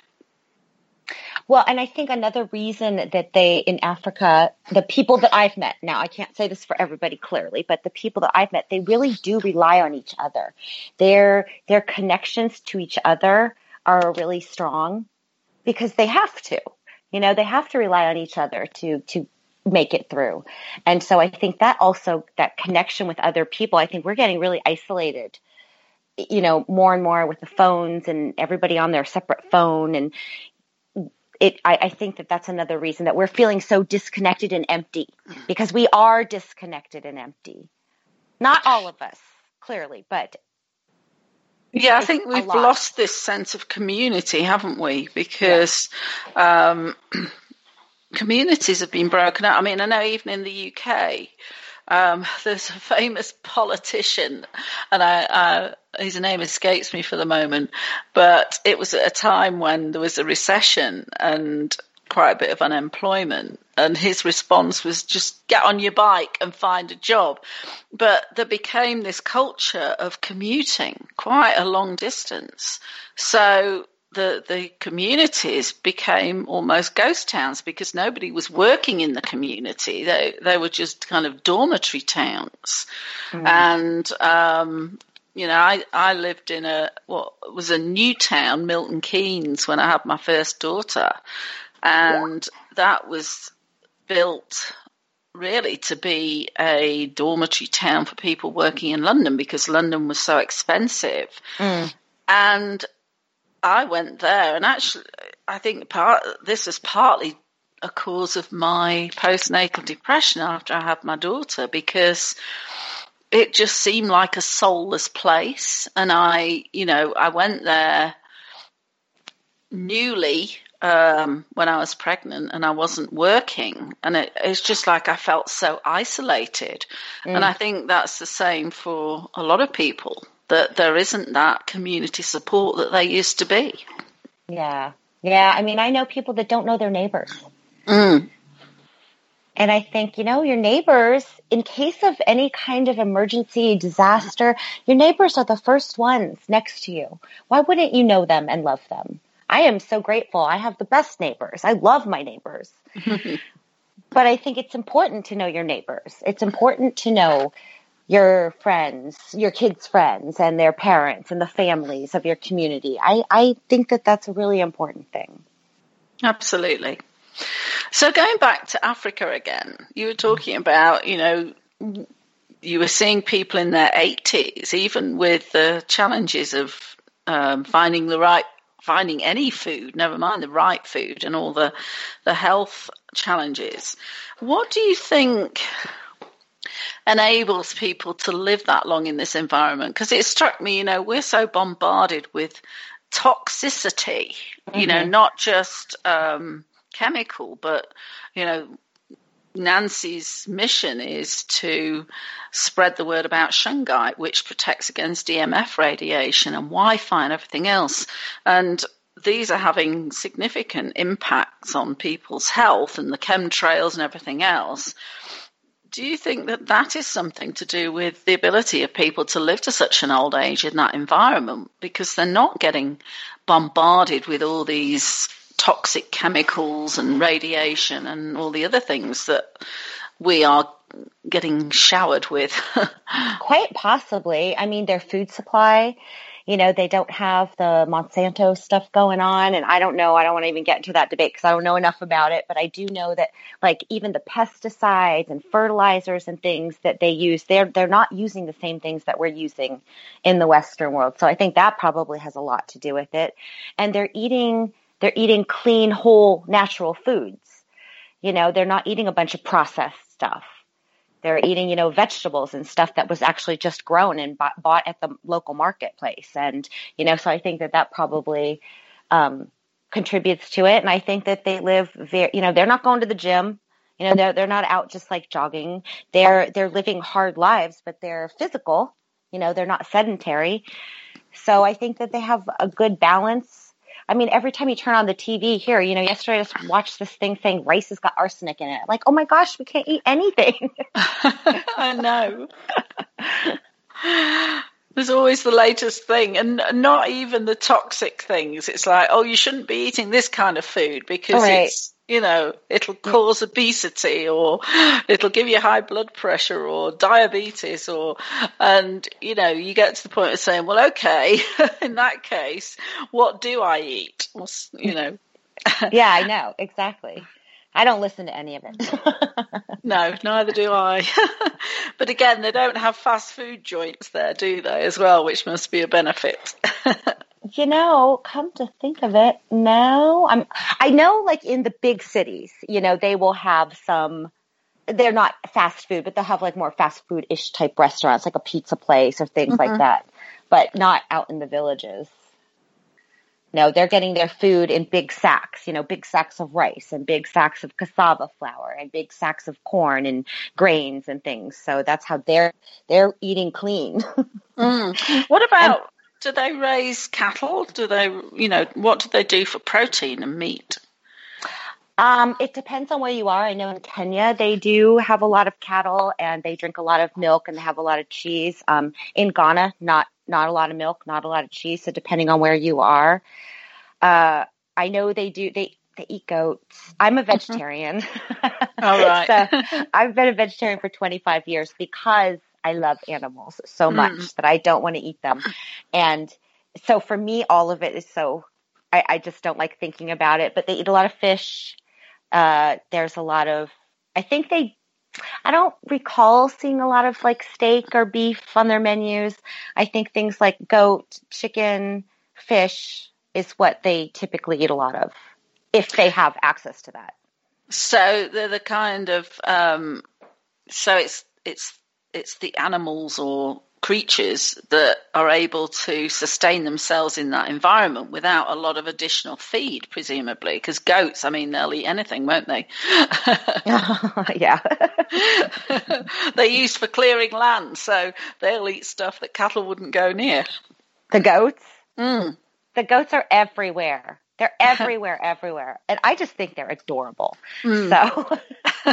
Well, and I think another reason that they, in Africa, the people that I've met, now I can't say this for everybody clearly, but the people that I've met, they really do rely on each other. Their, their connections to each other are really strong because they have to, you know, they have to rely on each other to, to make it through. And so I think that also, that connection with other people, I think we're getting really isolated, you know, more and more with the phones and everybody on their separate phone. And It, I, I think that that's another reason that we're feeling so disconnected and empty, because we are disconnected and empty. Not all of us, clearly, but yeah, I think we've lost this sense of community, haven't we? Because yeah. um, communities have been broken up. I mean, I know even in the U K, um, there's a famous politician, and I, I, his name escapes me for the moment, but it was at a time when there was a recession and quite a bit of unemployment, and his response was just get on your bike and find a job. But there became this culture of commuting quite a long distance. So the the communities became almost ghost towns because nobody was working in the community. They they were just kind of dormitory towns. Mm. And, um, you know, I, I lived in a what was a new town, Milton Keynes, when I had my first daughter. And that was built really to be a dormitory town for people working in London because London was so expensive. Mm. And I went there, and actually, I think part this was partly a cause of my postnatal depression after I had my daughter, because it just seemed like a soulless place. And I, you know, I went there newly um, when I was pregnant, and I wasn't working, and it, it's just like I felt so isolated. Mm. And I think that's the same for a lot of people, that there isn't that community support that there used to be. Yeah. Yeah. I mean, I know people that don't know their neighbors. Mm. And I think, you know, your neighbors, in case of any kind of emergency, disaster, your neighbors are the first ones next to you. Why wouldn't you know them and love them? I am so grateful. I have the best neighbors. I love my neighbors. But I think it's important to know your neighbors. It's important to know your friends, your kids' friends, and their parents, and the families of your community. I, I think that that's a really important thing. Absolutely. So going back to Africa again, you were talking about, you know, you were seeing people in their eighties, even with the challenges of um, finding the right finding any food, never mind the right food and all the, the health challenges. What do you think enables people to live that long in this environment? Because it struck me, you know, we're so bombarded with toxicity, mm-hmm. you know, not just um, chemical, but, you know, Nancy's mission is to spread the word about shungite, which protects against E M F radiation and Wi-Fi and everything else. And these are having significant impacts on people's health and the chemtrails and everything else. Do you think that that is something to do with the ability of people to live to such an old age in that environment, because they're not getting bombarded with all these toxic chemicals and radiation and all the other things that we are getting showered with? Quite possibly. I mean, their food supply, you know, they don't have the Monsanto stuff going on. And I don't know, I don't want to even get into that debate because I don't know enough about it. But I do know that, like, even the pesticides and fertilizers and things that they use, they're, they're not using the same things that we're using in the Western world. So I think that probably has a lot to do with it. And they're eating They're eating clean, whole, natural foods. You know, they're not eating a bunch of processed stuff. They're eating, you know, vegetables and stuff that was actually just grown and bought, bought at the local marketplace. And, you know, so I think that that probably um, contributes to it. And I think that they live very, you know, they're not going to the gym. You know, they're, they're not out just like jogging. They're, they're living hard lives, but they're physical. You know, they're not sedentary. So I think that they have a good balance. I mean, every time you turn on the T V here, you know, yesterday I just watched this thing saying rice has got arsenic in it. Like, oh my gosh, we can't eat anything. I know. There's always the latest thing, and not even the toxic things. It's like, oh, you shouldn't be eating this kind of food because right. it's, you know, it'll cause obesity or it'll give you high blood pressure or diabetes or, and, you know, you get to the point of saying, well, okay, in that case, what do I eat? Well, you know. Yeah, I know. Exactly. I don't listen to any of it. No, neither do I. But again, they don't have fast food joints there, do they, as well, which must be a benefit. You know, come to think of it, no. I'm, I know, like, in the big cities, you know, they will have some, they're not fast food, but they'll have, like, more fast food-ish type restaurants, like a pizza place or things mm-hmm. like that, but not out in the villages. No, they're getting their food in big sacks, you know, big sacks of rice and big sacks of cassava flour and big sacks of corn and grains and things. So that's how they're, they're eating clean. Mm. What about... And, do they raise cattle? Do they, you know, what do they do for protein and meat? Um, it depends on where you are. I know in Kenya, they do have a lot of cattle and they drink a lot of milk and they have a lot of cheese. Um, in Ghana, not, not a lot of milk, not a lot of cheese. So depending on where you are, uh, I know they do, they, they eat goats. I'm a vegetarian. All right. So I've been a vegetarian for twenty-five years because I love animals so much mm. that I don't want to eat them. And so for me, all of it is so, I, I just don't like thinking about it, but they eat a lot of fish. Uh, there's a lot of, I think they, I don't recall seeing a lot of like steak or beef on their menus. I think things like goat, chicken, fish is what they typically eat a lot of if they have access to that. So they're the kind of, um, so it's, it's, it's the animals or creatures that are able to sustain themselves in that environment without a lot of additional feed, presumably, because goats, I mean, they'll eat anything, won't they? Yeah. They're used for clearing land, so they'll eat stuff that cattle wouldn't go near. The goats? Mm. The goats are everywhere. They're everywhere, everywhere. And I just think they're adorable. Mm. So...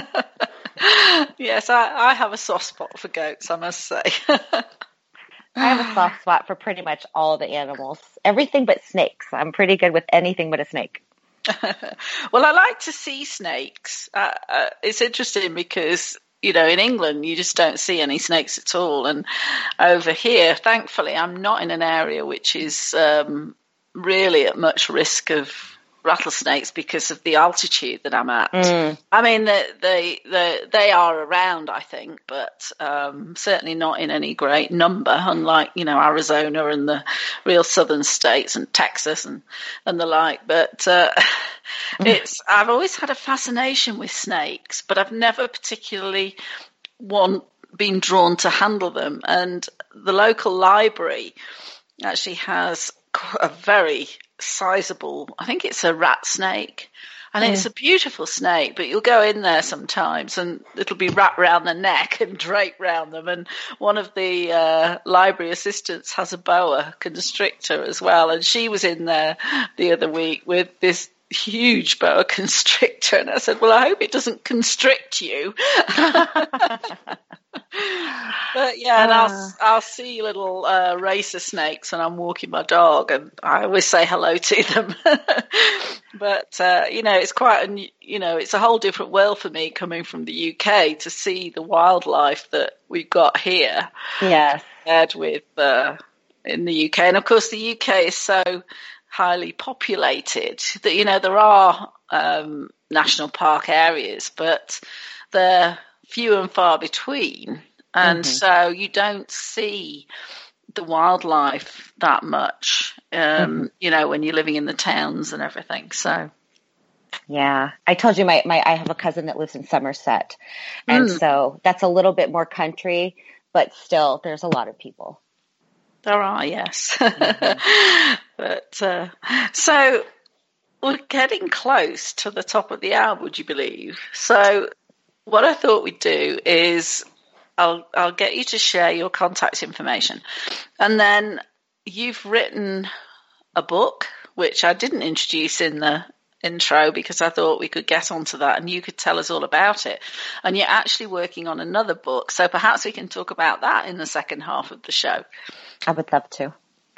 Yes, I, I have a soft spot for goats, I must say. I have a soft spot for pretty much all the animals. Everything but snakes. I'm pretty good with anything but a snake. Well, I like to see snakes. Uh, uh, it's interesting because, you know, in England, you just don't see any snakes at all. And over here, thankfully, I'm not in an area which is um, really at much risk of rattlesnakes because of the altitude that I'm at. Mm. I mean, they, they, they, they are around, I think, but um, certainly not in any great number, unlike, you know, Arizona and the real southern states and Texas and, and the like. But uh, it's I've always had a fascination with snakes, but I've never particularly want, been drawn to handle them. And the local library actually has a very sizable, I think it's a rat snake, and mm. it's a beautiful snake, but you'll go in there sometimes and it'll be wrapped around the neck and draped around them, and one of the uh, library assistants has a boa constrictor as well, and she was in there the other week with this huge boa constrictor, and I said, well, I hope it doesn't constrict you. But yeah, and I'll uh, I'll see little uh, racer snakes when I'm walking my dog, and I always say hello to them. But uh, you know, it's quite a you know, it's a whole different world for me coming from the U K to see the wildlife that we've got here. Yes, compared with uh, in the U K, and of course the U K is so highly populated that, you know, there are um, national park areas, but they're few and far between. And mm-hmm. so you don't see the wildlife that much, um, mm-hmm. you know, when you're living in the towns and everything. So. Yeah. I told you my, my, I have a cousin that lives in Somerset. And mm. so that's a little bit more country, but still there's a lot of people. There are, yes. Mm-hmm. But uh, so we're getting close to the top of the hour, would you believe? So what I thought we'd do is I'll I'll get you to share your contact information, and then you've written a book which I didn't introduce in the intro because I thought we could get onto that and you could tell us all about it. And you're actually working on another book, so perhaps we can talk about that in the second half of the show. I would love to.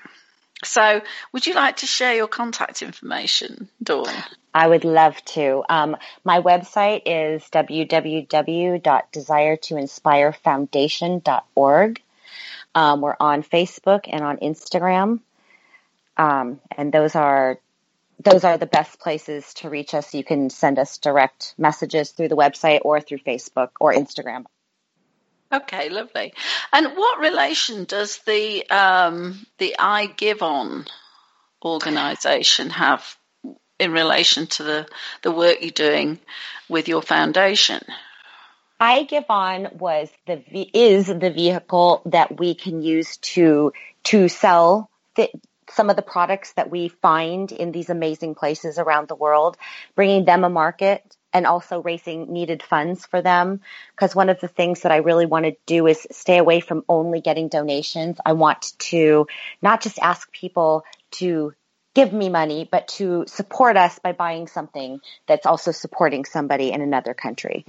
So would you like to share your contact information, Dawn? I would love to. Um, my website is w w w dot desire to inspire foundation dot org. Um, we're on Facebook and on Instagram. Um, and those are those are the best places to reach us. You can send us direct messages through the website or through Facebook or Instagram. Okay, lovely. And what relation does the um, the I Give On organization have in relation to the, the work you're doing with your foundation? I Give On was the is the vehicle that we can use to to sell the, some of the products that we find in these amazing places around the world, bringing them a market, and also raising needed funds for them. Because one of the things that I really want to do is stay away from only getting donations. I want to not just ask people to give me money, but to support us by buying something that's also supporting somebody in another country.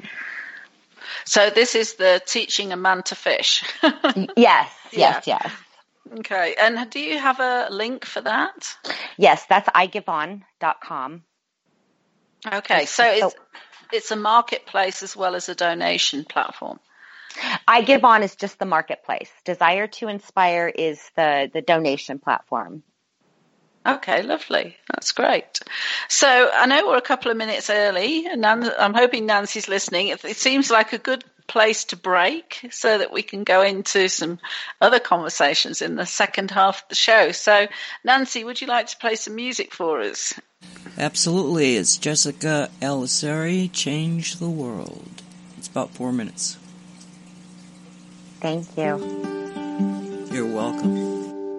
So this is the teaching a man to fish. Yes, yes, yeah. yes. Okay. And do you have a link for that? Yes, that's i give on dot com. Okay, so it's it's a marketplace as well as a donation platform. I Give On is just the marketplace. Desire to Inspire is the, the donation platform. Okay, lovely. That's great. So I know we're a couple of minutes early, and I'm hoping Nancy's listening. It, it seems like a good place to break so that we can go into some other conversations in the second half of the show. So, Nancy, would you like to play some music for us? Absolutely. It's Jessica Elisari, Change the World. It's about four minutes. Thank you. You're welcome.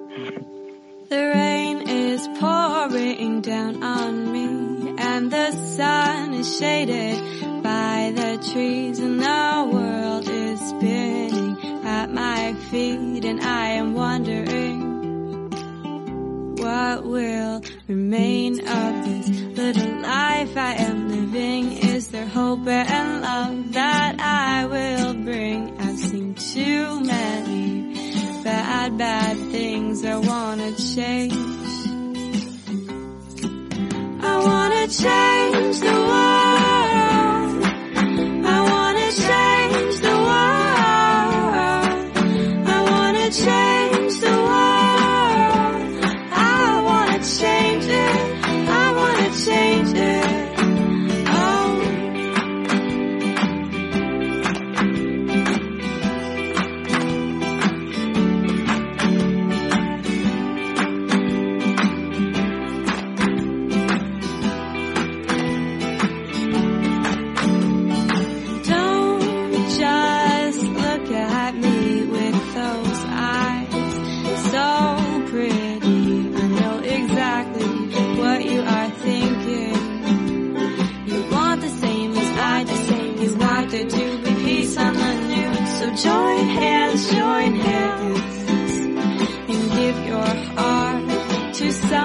The rain is pouring down on me, and the sun is shaded by the trees, and the world is spinning at my feet, and I am wondering what will remain of this little life I am living. Is there hope and love that I will bring? I've seen too many bad, bad things. I wanna change. I wanna change the world. I wanna change the world. I wanna change the world. I wanna change it. I wanna change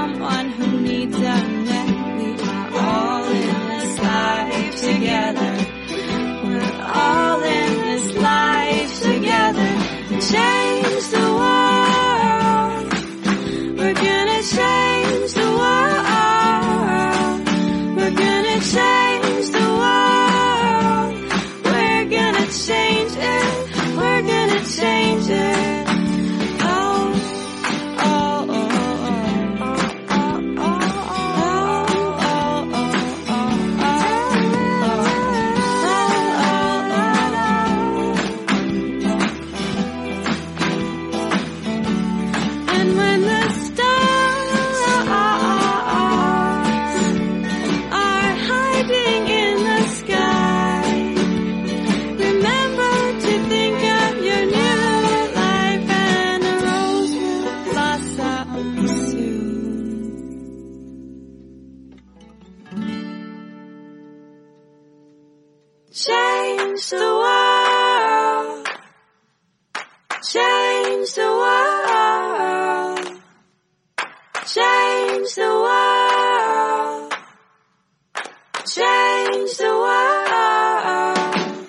someone who needs a net. We are all in this life together. We're all in this life together. Change the world. We're gonna change the world. We're gonna change the world. We're gonna change it. We're gonna change it. Change the world. Change the world. Change the world. Change the world.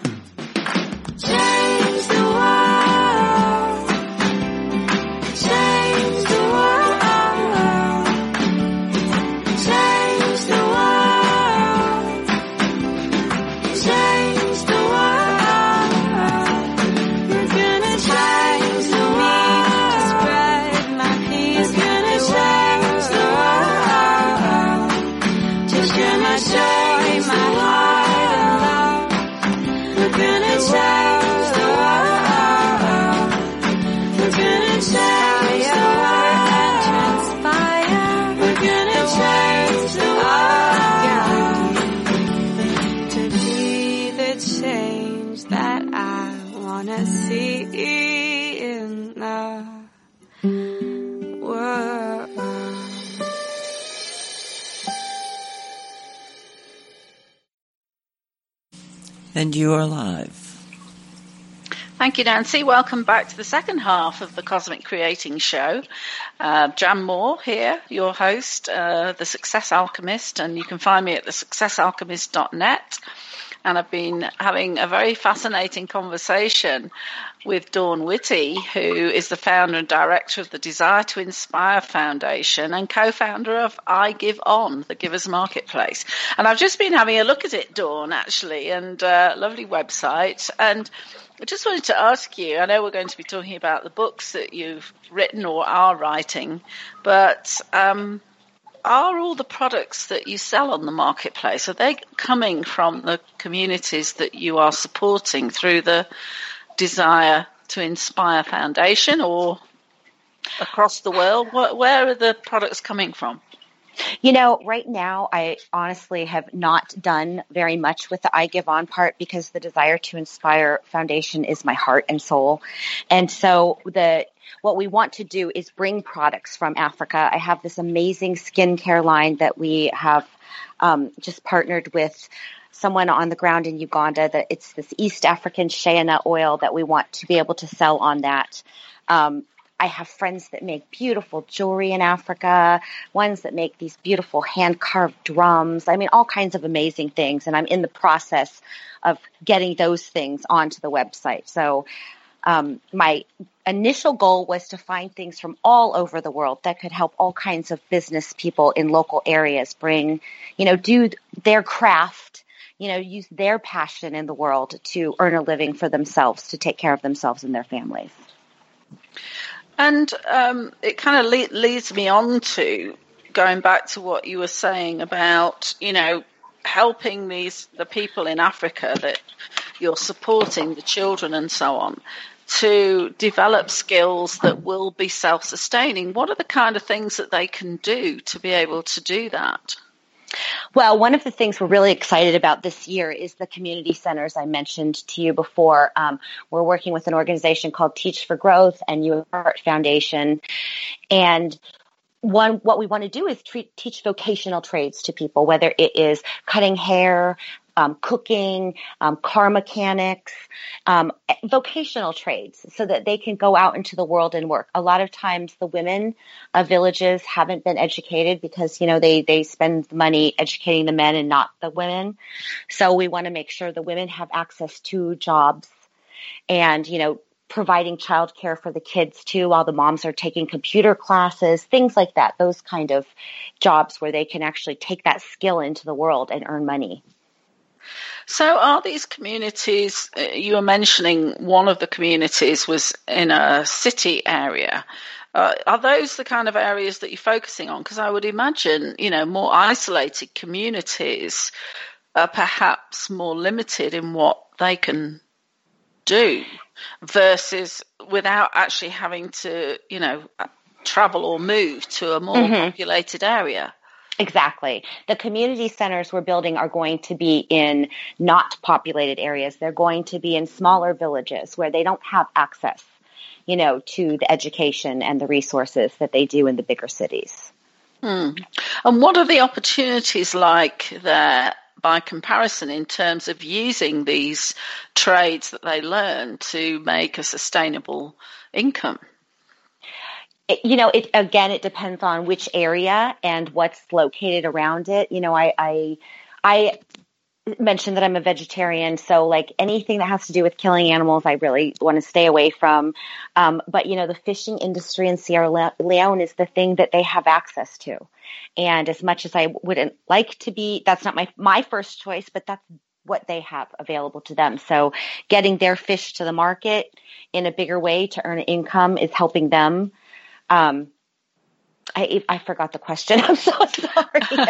Change the world. Change the world. Change the world. Change the world. We're gonna change the world. To spread my peace. We're gonna change the world. To share my joy, my heart and love. We're gonna change the world. We're gonna change the world. Transpire. We're gonna change the world. To be the change that I wanna see in the world. And you are live. Thank you, Nancy. Welcome back to the second half of the Cosmic Creating Show. Uh, Jan Moore here, your host, uh, the Success Alchemist, and you can find me at the success alchemist dot net. And I've been having a very fascinating conversation with Dawn Whitty, who is the founder and director of the Desire to Inspire Foundation and co-founder of I Give On, the Givers Marketplace. And I've just been having a look at it, Dawn, actually, and uh, lovely website. And I just wanted to ask you, I know we're going to be talking about the books that you've written or are writing, but um, are all the products that you sell on the marketplace, are they coming from the communities that you are supporting through the Desire to Inspire Foundation or across the world? Where are the products coming from? You know, right now, I honestly have not done very much with the I Give On part because the Desire to Inspire Foundation is my heart and soul. And so the what we want to do is bring products from Africa. I have this amazing skincare line that we have um, just partnered with someone on the ground in Uganda. That it's this East African Shayana oil that we want to be able to sell on that. Um, I have friends that make beautiful jewelry in Africa, ones that make these beautiful hand-carved drums. I mean, all kinds of amazing things. And I'm in the process of getting those things onto the website. So um, my initial goal was to find things from all over the world that could help all kinds of business people in local areas bring, you know, do their craft, you know, use their passion in the world to earn a living for themselves, to take care of themselves and their families. And um, it kind of le- leads me on to going back to what you were saying about, you know, helping these the people in Africa that you're supporting, the children and so on, to develop skills that will be self-sustaining. What are the kind of things that they can do to be able to do that? Well, one of the things we're really excited about this year is the community centers I mentioned to you before. Um, we're working with an organization called Teach for Growth and U S Heart Foundation. And one, what we want to do is treat, teach vocational trades to people, whether it is cutting hair, um, cooking, um, car mechanics, um, vocational trades, so that they can go out into the world and work. A lot of times the women of villages haven't been educated because, you know, they, they spend money educating the men and not the women. So we want to make sure the women have access to jobs and, you know, providing childcare for the kids too, while the moms are taking computer classes, things like that, those kind of jobs where they can actually take that skill into the world and earn money. So are these communities, you were mentioning one of the communities was in a city area. Uh, are those the kind of areas that you're focusing on? Because I would imagine, you know, more isolated communities are perhaps more limited in what they can do versus without actually having to, you know, travel or move to a more mm-hmm. populated area. Exactly. The community centers we're building are going to be in not populated areas. They're going to be in smaller villages where they don't have access, you know, to the education and the resources that they do in the bigger cities. Hmm. And what are the opportunities like there by comparison in terms of using these trades that they learn to make a sustainable income? It, you know, it again, it depends on which area and what's located around it. You know, I, I, I mentioned that I'm a vegetarian, so like anything that has to do with killing animals, I really want to stay away from. Um, but you know, the fishing industry in Sierra Leone is the thing that they have access to. And as much as I wouldn't like to be, that's not my, my first choice, but that's what they have available to them. So getting their fish to the market in a bigger way to earn an income is helping them. Um, I, I forgot the question. I'm so sorry.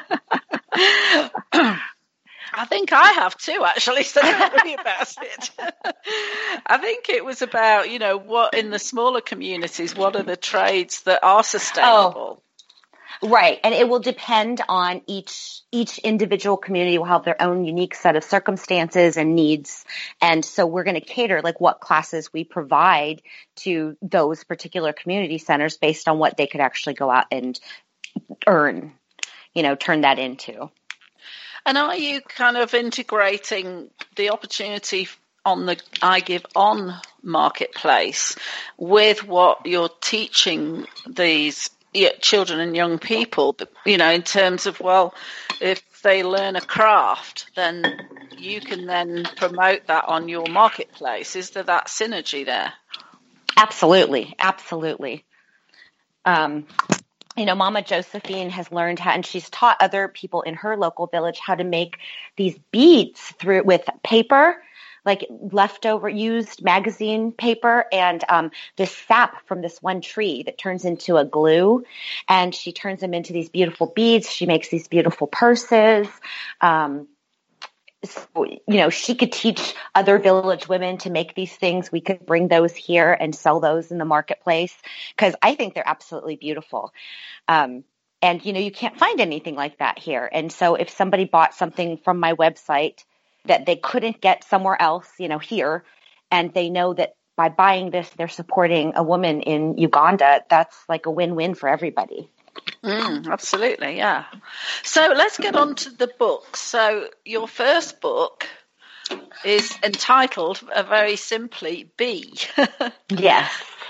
I think I have too, actually, so don't worry about it. I think it was about, you know, what in the smaller communities, what are the trades that are sustainable? Oh. Right. And it will depend on each, each individual community will have their own unique set of circumstances and needs. And so we're going to cater like what classes we provide to those particular community centers based on what they could actually go out and earn, you know, turn that into. And are you kind of integrating the opportunity on the I Give On marketplace with what you're teaching these children and young people, you know, in terms of, well, if they learn a craft, then you can then promote that on your marketplace. Is there that synergy there? Absolutely. Absolutely. Um, you know, Mama Josephine has learned how, and she's taught other people in her local village how to make these beads through with paper, like leftover used magazine paper and um, this sap from this one tree that turns into a glue. And she turns them into these beautiful beads. She makes these beautiful purses. Um, so, you know, she could teach other village women to make these things. We could bring those here and sell those in the marketplace because I think they're absolutely beautiful. Um, and, you know, you can't find anything like that here. And so if somebody bought something from my website that they couldn't get somewhere else, you know, here, and they know that by buying this, they're supporting a woman in Uganda, that's like a win-win for everybody. Mm, absolutely, yeah. So let's get on to the book. So your first book is entitled, uh, very simply, Be. Yes.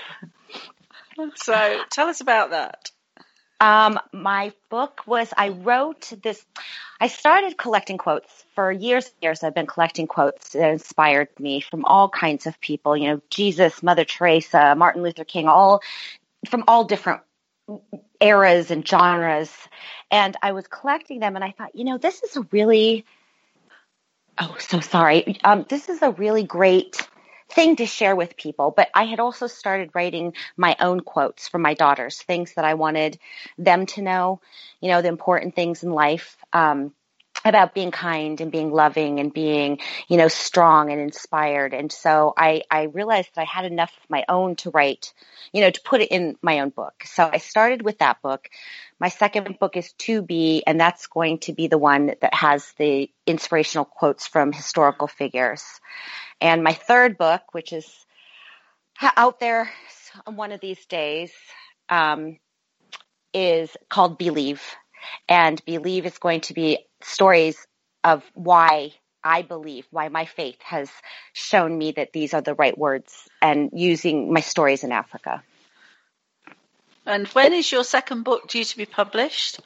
So tell us about that. Um, my book was, I wrote this, I started collecting quotes for years and years. I've been collecting quotes that inspired me from all kinds of people, you know, Jesus, Mother Teresa, Martin Luther King, all from all different eras and genres. And I was collecting them and I thought, you know, this is a really, oh, so sorry. Um, this is a really great thing to share with people. But I had also started writing my own quotes for my daughters, things that I wanted them to know, you know, the important things in life, um, about being kind and being loving and being, you know, strong and inspired. And so I, I realized that I had enough of my own to write, you know, to put it in my own book. So I started with that book. My second book is To Be, and that's going to be the one that has the inspirational quotes from historical figures. And my third book, which is out there one of these days, um, is called Believe. And Believe is going to be stories of why I believe, why my faith has shown me that these are the right words, and using my stories in Africa. And when is your second book due to be published?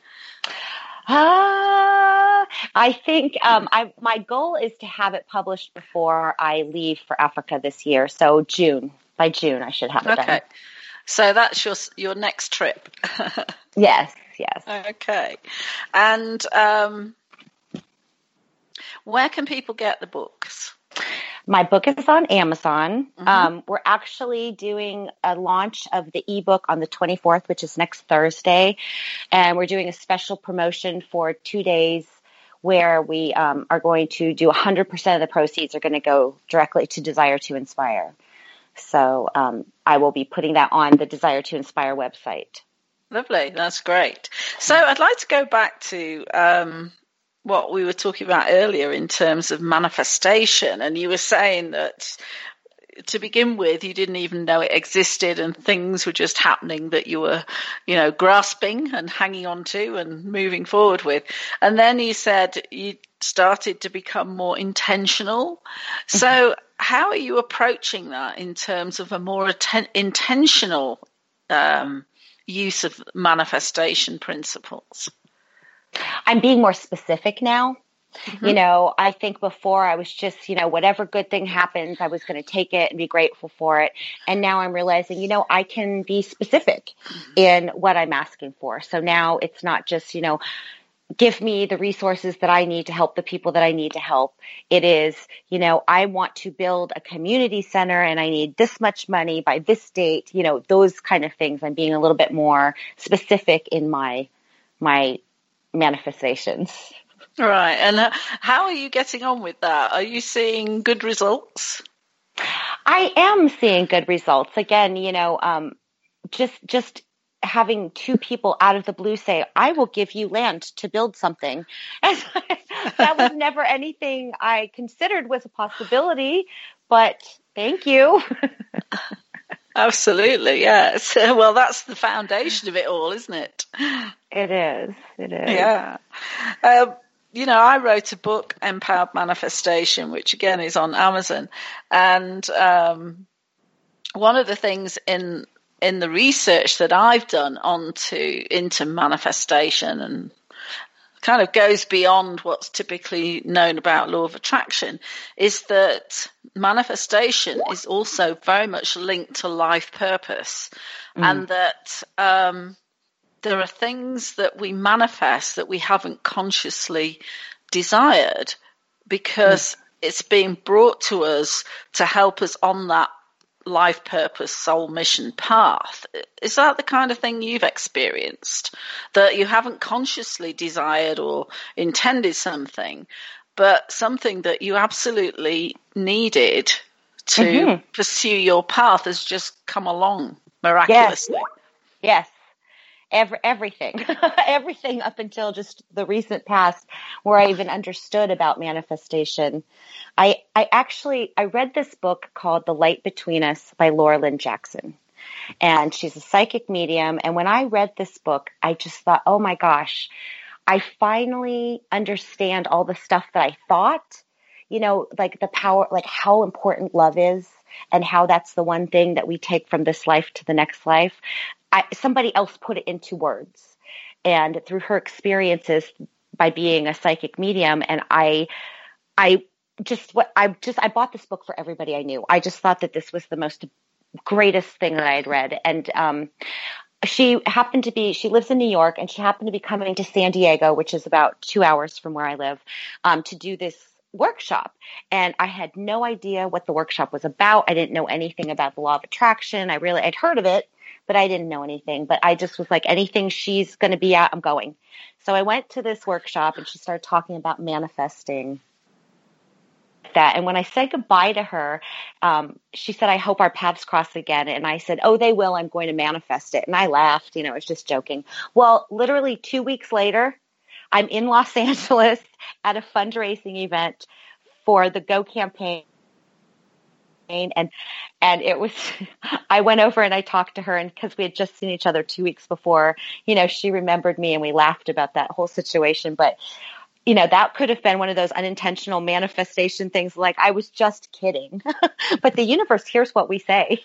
Uh, I think um, I, my goal is to have it published before I leave for Africa this year. So June, by June, I should have it okay. done. So that's your your next trip. Yes, yes. Okay. And um, where can people get the books? My book is on Amazon. Mm-hmm. Um, we're actually doing a launch of the ebook on the twenty-fourth, which is next Thursday. And we're doing a special promotion for two days where we um, are going to do one hundred percent of the proceeds are going to go directly to Desire to Inspire. So um, I will be putting that on the Desire to Inspire website. Lovely. That's great. So I'd like to go back to um, what we were talking about earlier in terms of manifestation. And you were saying that to begin with, you didn't even know it existed and things were just happening that you were, you know, grasping and hanging on to and moving forward with. And then you said you started to become more intentional. So how are you approaching that in terms of a more atten- intentional um, use of manifestation principles? I'm being more specific now. Mm-hmm. You know, I think before I was just, you know, whatever good thing happens, I was going to take it and be grateful for it. And now I'm realizing, you know, I can be specific mm-hmm. in what I'm asking for. So now it's not just, you know, give me the resources that I need to help the people that I need to help. It is, you know, I want to build a community center and I need this much money by this date, you know, those kind of things. I'm being a little bit more specific in my, my manifestations. Right. And how are you getting on with that? Are you seeing good results? I am seeing good results. Again, you know, um, just, just having two people out of the blue say, I will give you land to build something. And that was never anything I considered was a possibility, but thank you. Absolutely. Yes. Well, that's the foundation of it all, isn't it? It is. It is. Yeah. Um, You know, I wrote a book, Empowered Manifestation, which again is on Amazon. And um, one of the things in in the research that I've done onto into manifestation and kind of goes beyond what's typically known about law of attraction is that manifestation is also very much linked to life purpose, mm. and that um, there are things that we manifest that we haven't consciously desired because mm. it's being brought to us to help us on that life purpose, soul mission path. Is that the kind of thing you've experienced? That you haven't consciously desired or intended something, but something that you absolutely needed to mm-hmm. pursue your path has just come along miraculously? Yes. yes. Every, everything, everything up until just the recent past where I even understood about manifestation. I, I actually, I read this book called The Light Between Us by Laura Lynn Jackson, and she's a psychic medium. And when I read this book, I just thought, oh my gosh, I finally understand all the stuff that I thought, you know, like the power, like how important love is and how that's the one thing that we take from this life to the next life. I, somebody else put it into words, and through her experiences by being a psychic medium. And I, I just, what I just, I bought this book for everybody I knew. I just thought that this was the most greatest thing that I had read. And, um, she happened to be, she lives in New York, and she happened to be coming to San Diego, which is about two hours from where I live, um, to do this workshop. And I had no idea what the workshop was about. I didn't know anything about the law of attraction. I really, I'd heard of it, but I didn't know anything. But I just was like, anything she's going to be at, I'm going. So I went to this workshop, and she started talking about manifesting that. And when I said goodbye to her, um, she said, I hope our paths cross again. And I said, oh, they will. I'm going to manifest it. And I laughed, you know, I was just joking. Well, literally two weeks later, I'm in Los Angeles at a fundraising event for the Go campaign and and it was, I went over and I talked to her, and because we had just seen each other two weeks before, you know, she remembered me and we laughed about that whole situation. But, you know, that could have been one of those unintentional manifestation things, like I was just kidding. But the universe hears what we say,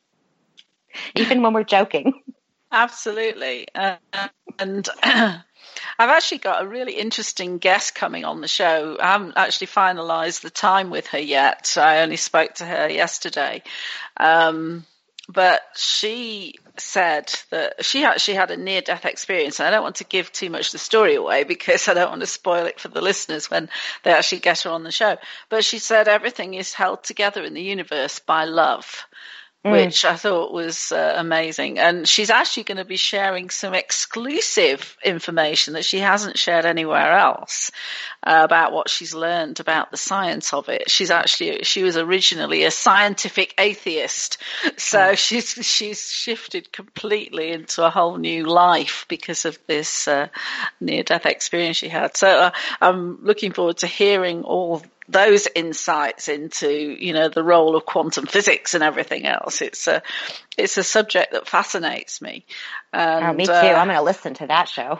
even when we're joking. Absolutely. Uh, and I've actually got a really interesting guest coming on the show. I haven't actually finalised the time with her yet. I only spoke to her yesterday. Um, but she said that she actually had a near-death experience. And I don't want to give too much of the story away because I don't want to spoil it for the listeners when they actually get her on the show. But she said everything is held together in the universe by love. Mm. Which I thought was uh, amazing. And she's actually going to be sharing some exclusive information that she hasn't shared anywhere else uh, about what she's learned about the science of it. She's actually, she was originally a scientific atheist. So mm. she's, she's shifted completely into a whole new life because of this uh, near-death experience she had. So uh, I'm looking forward to hearing all those insights into, you know, the role of quantum physics and everything else. It's a, it's a subject that fascinates me. And, oh, me too. Uh, I'm going to listen to that show.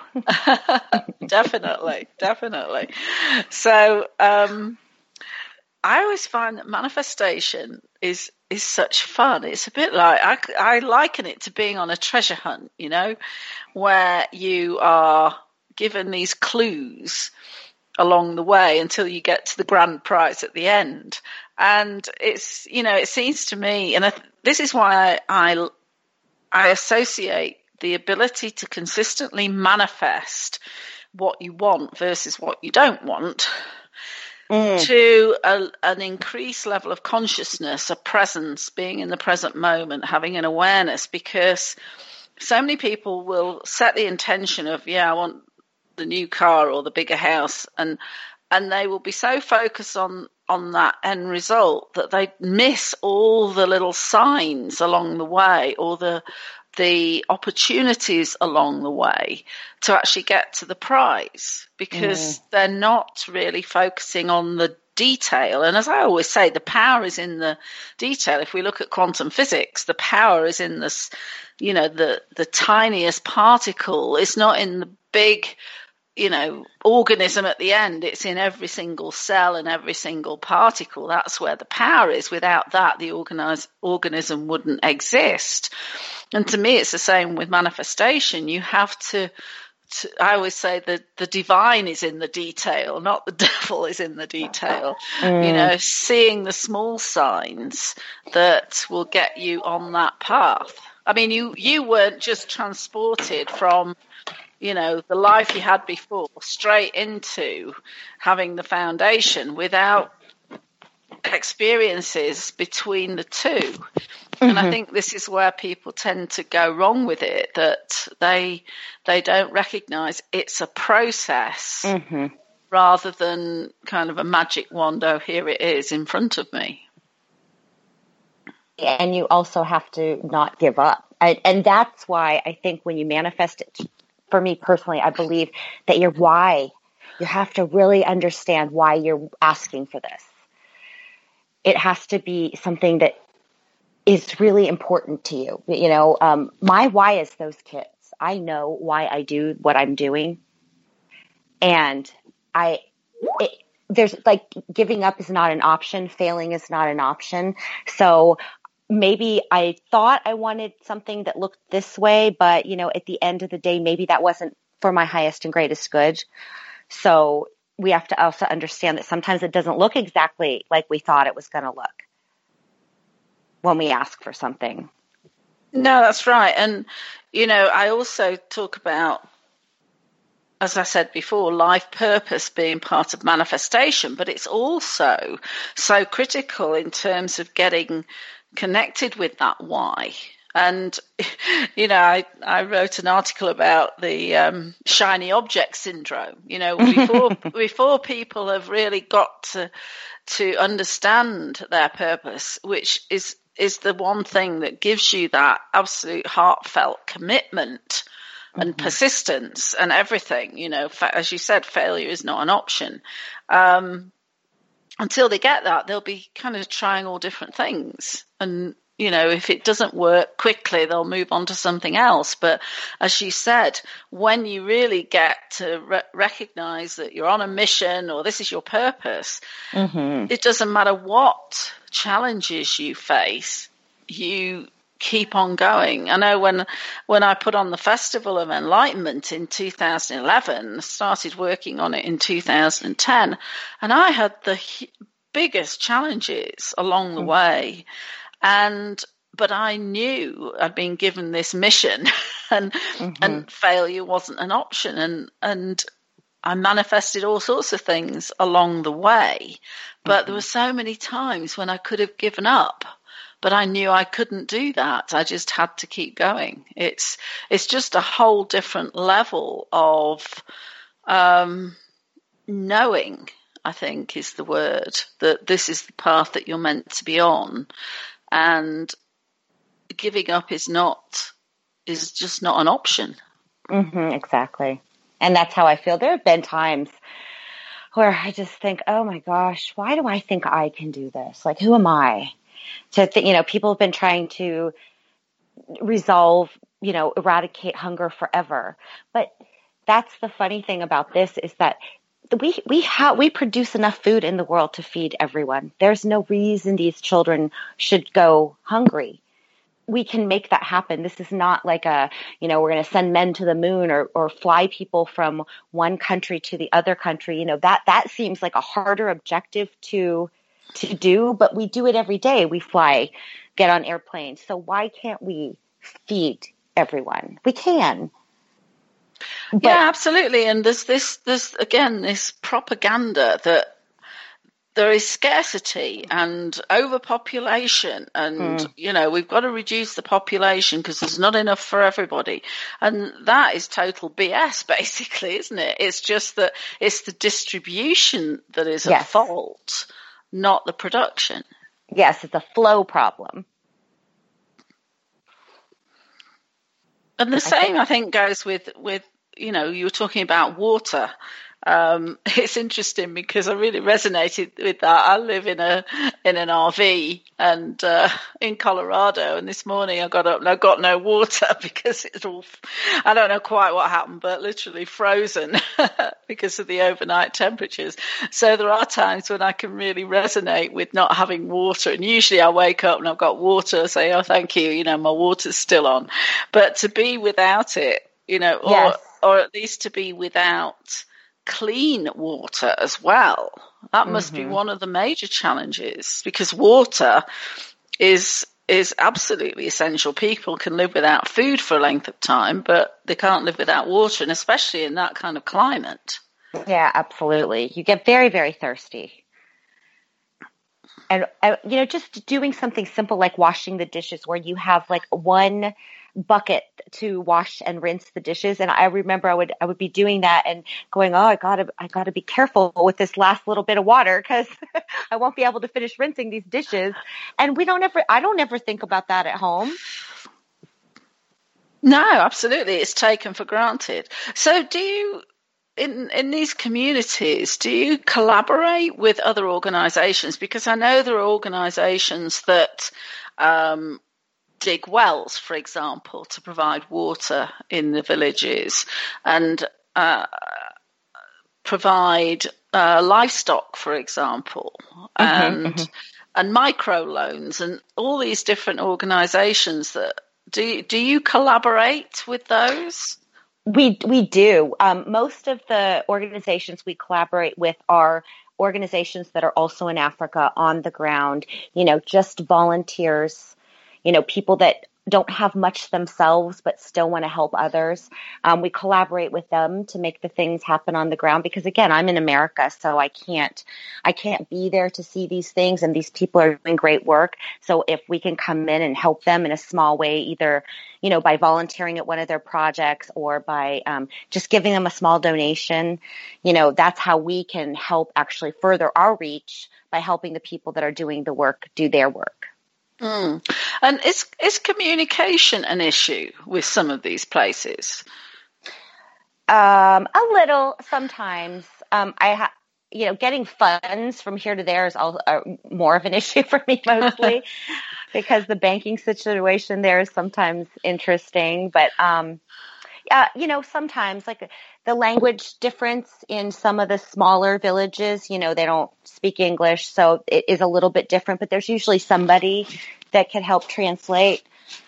Definitely, definitely. So, um, I always find that manifestation is, is such fun. It's a bit like, I, I liken it to being on a treasure hunt, you know, where you are given these clues along the way until you get to the grand prize at the end. And it's, you know, it seems to me, and I, this is why I, I, I associate the ability to consistently manifest what you want versus what you don't want mm. to a, an increased level of consciousness, a presence, being in the present moment, having an awareness, because so many people will set the intention of, yeah, I want the new car or the bigger house, and and they will be so focused on on that end result that they miss all the little signs along the way, or the the opportunities along the way to actually get to the prize, because mm. they're not really focusing on the detail. And as I always say, the power is in the detail. If we look at quantum physics, the power is in this, you know, the the tiniest particle. It's not in the big, you know, organism at the end. It's in every single cell and every single particle. That's where the power is. Without that, the organize, organism wouldn't exist. And to me, it's the same with manifestation. You have to, to I always say that the divine is in the detail, not the devil is in the detail. Mm. You know, seeing the small signs that will get you on that path. I mean, you, you weren't just transported from, you know, the life you had before straight into having the foundation without experiences between the two. Mm-hmm. And I think this is where people tend to go wrong with it, that they they don't recognize it's a process mm-hmm. rather than kind of a magic wand, oh, here it is in front of me. And you also have to not give up. I, and that's why I think when you manifest it, for me personally, I believe that your why, you have to really understand why you're asking for this. It has to be something that is really important to you. You know, um, my why is those kids. I know why I do what I'm doing. And I, it, there's like giving up is not an option. Failing is not an option. So maybe I thought I wanted something that looked this way, but, you know, at the end of the day, maybe that wasn't for my highest and greatest good. So we have to also understand that sometimes it doesn't look exactly like we thought it was going to look when we ask for something. No, that's right. And, you know, I also talk about, as I said before, life purpose being part of manifestation, but it's also so critical in terms of getting connected with that why. And, you know, I, I wrote an article about the um, shiny object syndrome. You know, before before people have really got to to understand their purpose, which is is the one thing that gives you that absolute heartfelt commitment and mm-hmm. persistence and everything. You know, fa- as you said, failure is not an option. Um, until they get that, they'll be kind of trying all different things. And, you know, if it doesn't work quickly, they'll move on to something else. But as you said, when you really get to re- recognize that you're on a mission or this is your purpose, mm-hmm. it doesn't matter what challenges you face, you keep on going. I know when when I put on the Festival of Enlightenment in two thousand eleven, started working on it in two thousand ten, and I had the biggest challenges along the mm-hmm. way. And but I knew I'd been given this mission, and mm-hmm. and failure wasn't an option. And and I manifested all sorts of things along the way. But mm-hmm. there were so many times when I could have given up. But I knew I couldn't do that. I just had to keep going. It's it's just a whole different level of um, knowing, I think, is the word, that this is the path that you're meant to be on. And giving up is not, is just not an option. Mm-hmm, exactly. And that's how I feel. There have been times where I just think, oh my gosh, why do I think I can do this? Like, who am I? To th- you know, people have been trying to resolve, you know, eradicate hunger forever. But that's the funny thing about this is that we we have we produce enough food in the world to feed everyone. There's no reason these children should go hungry. We can make that happen. This is not like a, you know, we're going to send men to the moon or or fly people from one country to the other country. You know, that that seems like a harder objective to to do, but we do it every day. We fly, get on airplanes. So why can't we feed everyone? We can. But, yeah, absolutely. And there's this, there's again, this propaganda that there is scarcity and overpopulation and, mm. you know, we've got to reduce the population because there's not enough for everybody. And that is total B S, basically, isn't it? It's just that it's the distribution that is yes. at fault, not the production. Yes, it's a flow problem. And the I same, think- I think, goes with, with, you know, you were talking about water. Um, it's interesting because I really resonated with that. I live in a in an R V and uh, in Colorado, and this morning I got up and I got no water because it's all, I don't know quite what happened, but literally frozen because of the overnight temperatures. So there are times when I can really resonate with not having water, and usually I wake up and I've got water, say, oh, thank you, you know, my water's still on. But to be without it, you know, or yes. or at least to be without clean water as well. That must mm-hmm. be one of the major challenges, because water is is absolutely essential. People can live without food for a length of time, but they can't live without water, and especially in that kind of climate. Yeah, absolutely. You get very, very thirsty. And, uh, you know, just doing something simple like washing the dishes, where you have like one bucket to wash and rinse the dishes. And I remember I would, I would be doing that and going, oh, I gotta, I gotta be careful with this last little bit of water because I won't be able to finish rinsing these dishes. And we don't ever, I don't ever think about that at home. No, absolutely. It's taken for granted. So do you, in, in these communities, do you collaborate with other organizations? Because I know there are organizations that, um, dig wells, for example, to provide water in the villages, and uh, provide uh, livestock, for example, mm-hmm, and mm-hmm. and micro loans, and all these different organisations. That do do you collaborate with those? We we do. Um, most of the organizations we collaborate with are organizations that are also in Africa on the ground. You know, just volunteers. You know, people that don't have much themselves but still want to help others. Um, we collaborate with them to make the things happen on the ground because, again, I'm in America, so I can't I can't be there to see these things, and these people are doing great work. So if we can come in and help them in a small way, either, you know, by volunteering at one of their projects or by um, just giving them a small donation, you know, that's how we can help actually further our reach by helping the people that are doing the work do their work. Mm. And is is communication an issue with some of these places? Um, a little sometimes. Um, I ha- you know, getting funds from here to there is all, uh, more of an issue for me mostly because the banking situation there is sometimes interesting. But, um, yeah, you know, sometimes like the language difference in some of the smaller villages, you know, they don't speak English. So it is a little bit different, but there's usually somebody that can help translate.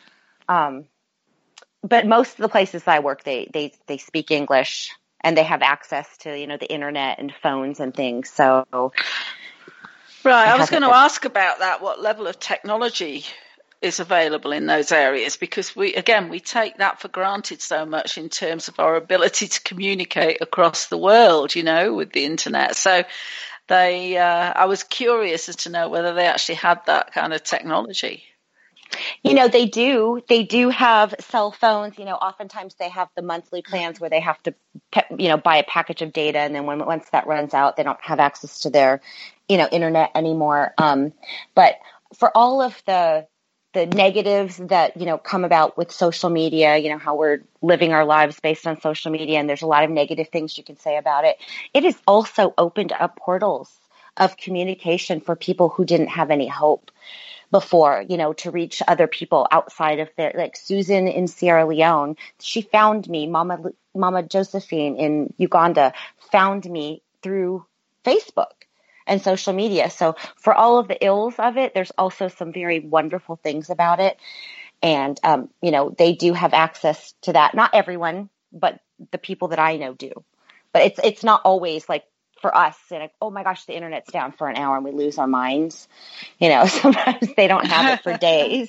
Um, but most of the places I work, they, they, they speak English. And they have access to, you know, the internet and phones and things. So, right. I, I was going to ask about that. What level of technology is available in those areas? Because we, again, we take that for granted so much in terms of our ability to communicate across the world, you know, with the internet. So they, uh, I was curious as to know whether they actually had that kind of technology. You know, they do. They do have cell phones. You know, oftentimes they have the monthly plans where they have to, you know, buy a package of data. And then when once that runs out, they don't have access to their, you know, internet anymore. Um, but for all of the the negatives that, you know, come about with social media, you know, how we're living our lives based on social media, and there's a lot of negative things you can say about it, it has also opened up portals of communication for people who didn't have any hope before, you know, to reach other people outside of their, like Susan in Sierra Leone, she found me, Mama, Mama Josephine in Uganda found me through Facebook and social media. So for all of the ills of it, there's also some very wonderful things about it. And, um, you know, they do have access to that. Not everyone, but the people that I know do. But it's, it's not always like, for us, and oh my gosh, the internet's down for an hour and we lose our minds. You know, sometimes they don't have it for days.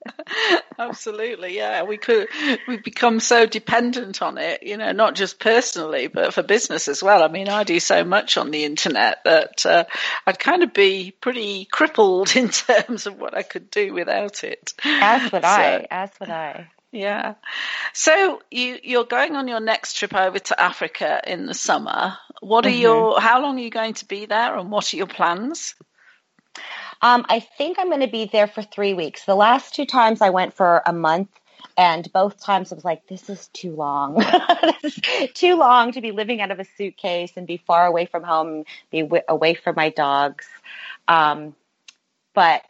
Absolutely, yeah. We could, we become so dependent on it, you know, not just personally, but for business as well. I mean, I do so much on the internet that uh, I'd kind of be pretty crippled in terms of what I could do without it. As would so, I, as would I. Yeah. So you, you're going on your next trip over to Africa in the summer. What are mm-hmm. your, how long are you going to be there and what are your plans? Um, I think I'm going to be there for three weeks. The last two times I went for a month, and both times I was like, this is too long. This is too long to be living out of a suitcase and be far away from home, be w- away from my dogs. Um, but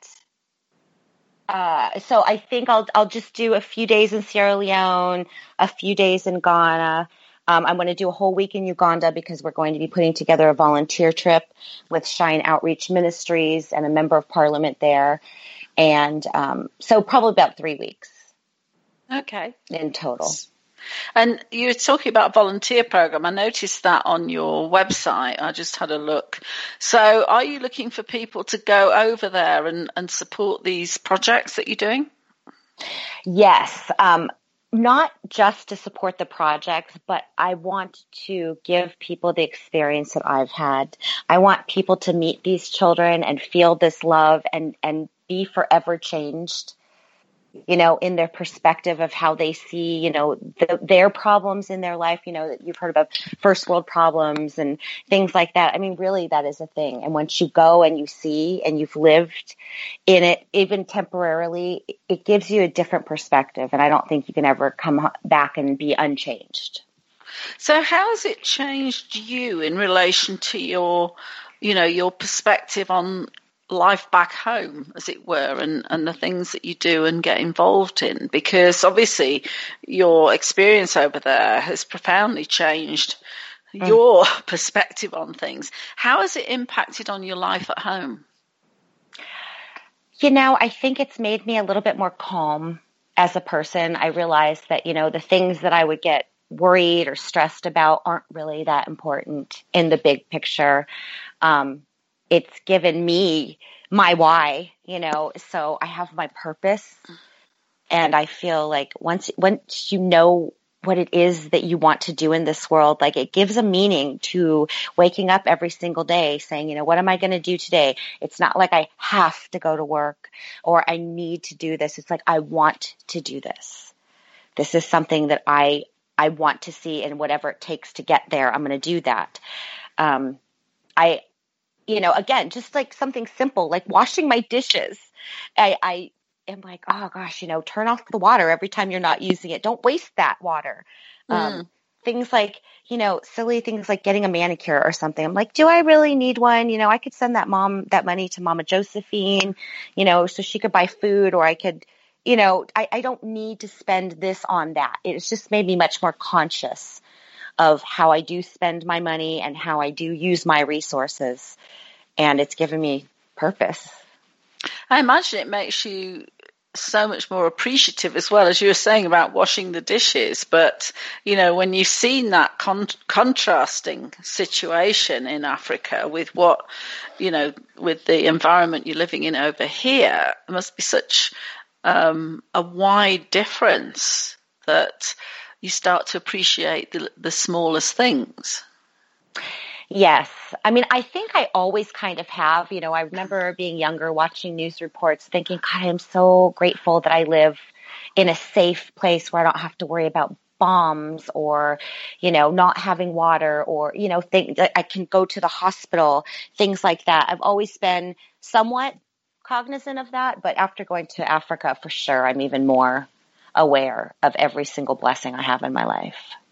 Uh, so I think I'll I'll just do a few days in Sierra Leone, a few days in Ghana. Um, I'm going to do a whole week in Uganda because we're going to be putting together a volunteer trip with Shine Outreach Ministries and a member of parliament there. And um, so probably about three weeks. Okay. In total. And you were talking about a volunteer program. I noticed that on your website. I just had a look. So are you looking for people to go over there and, and support these projects that you're doing? Yes. Um, not just to support the projects, but I want to give people the experience that I've had. I want people to meet these children and feel this love and, and be forever changed, you know, in their perspective of how they see, you know, the, their problems in their life. You know, that you've heard about first world problems and things like that. I mean, really, that is a thing. And once you go and you see and you've lived in it, even temporarily, it gives you a different perspective. And I don't think you can ever come back and be unchanged. So how has it changed you in relation to your, you know, your perspective on life back home, as it were, and, and the things that you do and get involved in? Because obviously your experience over there has profoundly changed mm. your perspective on things. How has it impacted on your life at home? You know, I think it's made me a little bit more calm as a person. I realized that, you know, the things that I would get worried or stressed about aren't really that important in the big picture. Um, it's given me my why, you know, so I have my purpose. And I feel like once, once you know what it is that you want to do in this world, like it gives a meaning to waking up every single day saying, you know, what am I going to do today? It's not like I have to go to work or I need to do this. It's like, I want to do this. This is something that I, I want to see, and whatever it takes to get there, I'm going to do that. Um, I, you know, again, just like something simple, like washing my dishes. I, I am like, oh gosh, you know, turn off the water every time you're not using it. Don't waste that water. Mm. Um, things like, you know, silly things like getting a manicure or something. I'm like, do I really need one? You know, I could send that mom, that money to Mama Josephine, you know, so she could buy food, or I could, you know, I, I don't need to spend this on that. It's just made me much more conscious of how I do spend my money and how I do use my resources. And it's given me purpose. I imagine it makes you so much more appreciative as well, as you were saying about washing the dishes. But, you know, when you've seen that con- contrasting situation in Africa with what, you know, with the environment you're living in over here, it must be such um, a wide difference that you start to appreciate the, the smallest things. Yes. I mean, I think I always kind of have. You know, I remember being younger, watching news reports, thinking, God, I'm so grateful that I live in a safe place where I don't have to worry about bombs or, you know, not having water, or, you know, think I can go to the hospital, things like that. I've always been somewhat cognizant of that. But after going to Africa, for sure, I'm even more aware of every single blessing I have in my life.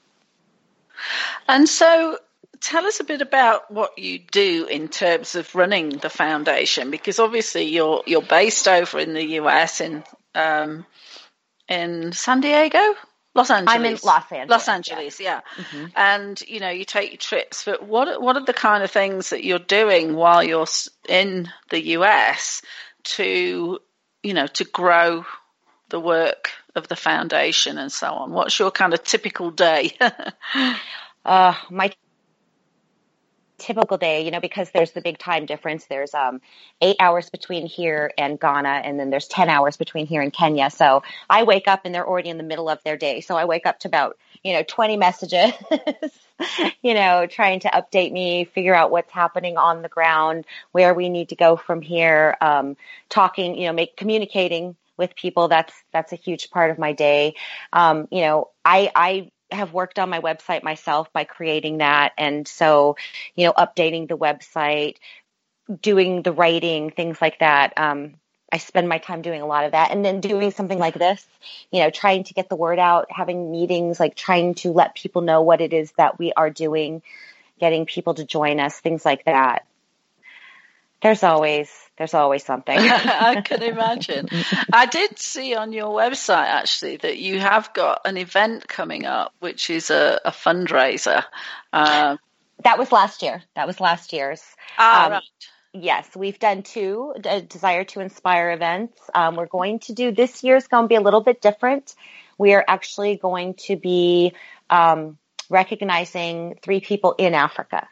And so tell us a bit about what you do in terms of running the foundation, because obviously you're you're based over in the U S in um, in San Diego, Los Angeles. I'm in Los Angeles. Los Angeles, yeah. yeah. Mm-hmm. And you know, you take your trips, but what what are the kind of things that you're doing while you're in the U S to, you know, to grow the work of the foundation and so on? What's your kind of typical day? uh, my typical day, you know, because there's the big time difference. There's um, eight hours between here and Ghana, and then there's ten hours between here and Kenya. So I wake up and they're already in the middle of their day. So I wake up to about, you know, twenty messages, you know, trying to update me, figure out what's happening on the ground, where we need to go from here, um, talking, you know, make communicating with people. That's, that's a huge part of my day. Um, you know, I, I, have worked on my website myself by creating that. And so, you know, updating the website, doing the writing, things like that. Um, I spend my time doing a lot of that, and then doing something like this, you know, trying to get the word out, having meetings, like trying to let people know what it is that we are doing, getting people to join us, things like that. There's always, there's always something. I can imagine. I did see on your website, actually, that you have got an event coming up, which is a, a fundraiser. Um, that was last year. That was last year's. Ah, um, right. Yes, we've done two uh, Desire to Inspire events. Um, we're going to do, this year's going to be a little bit different. We are actually going to be um, recognizing three people in Africa.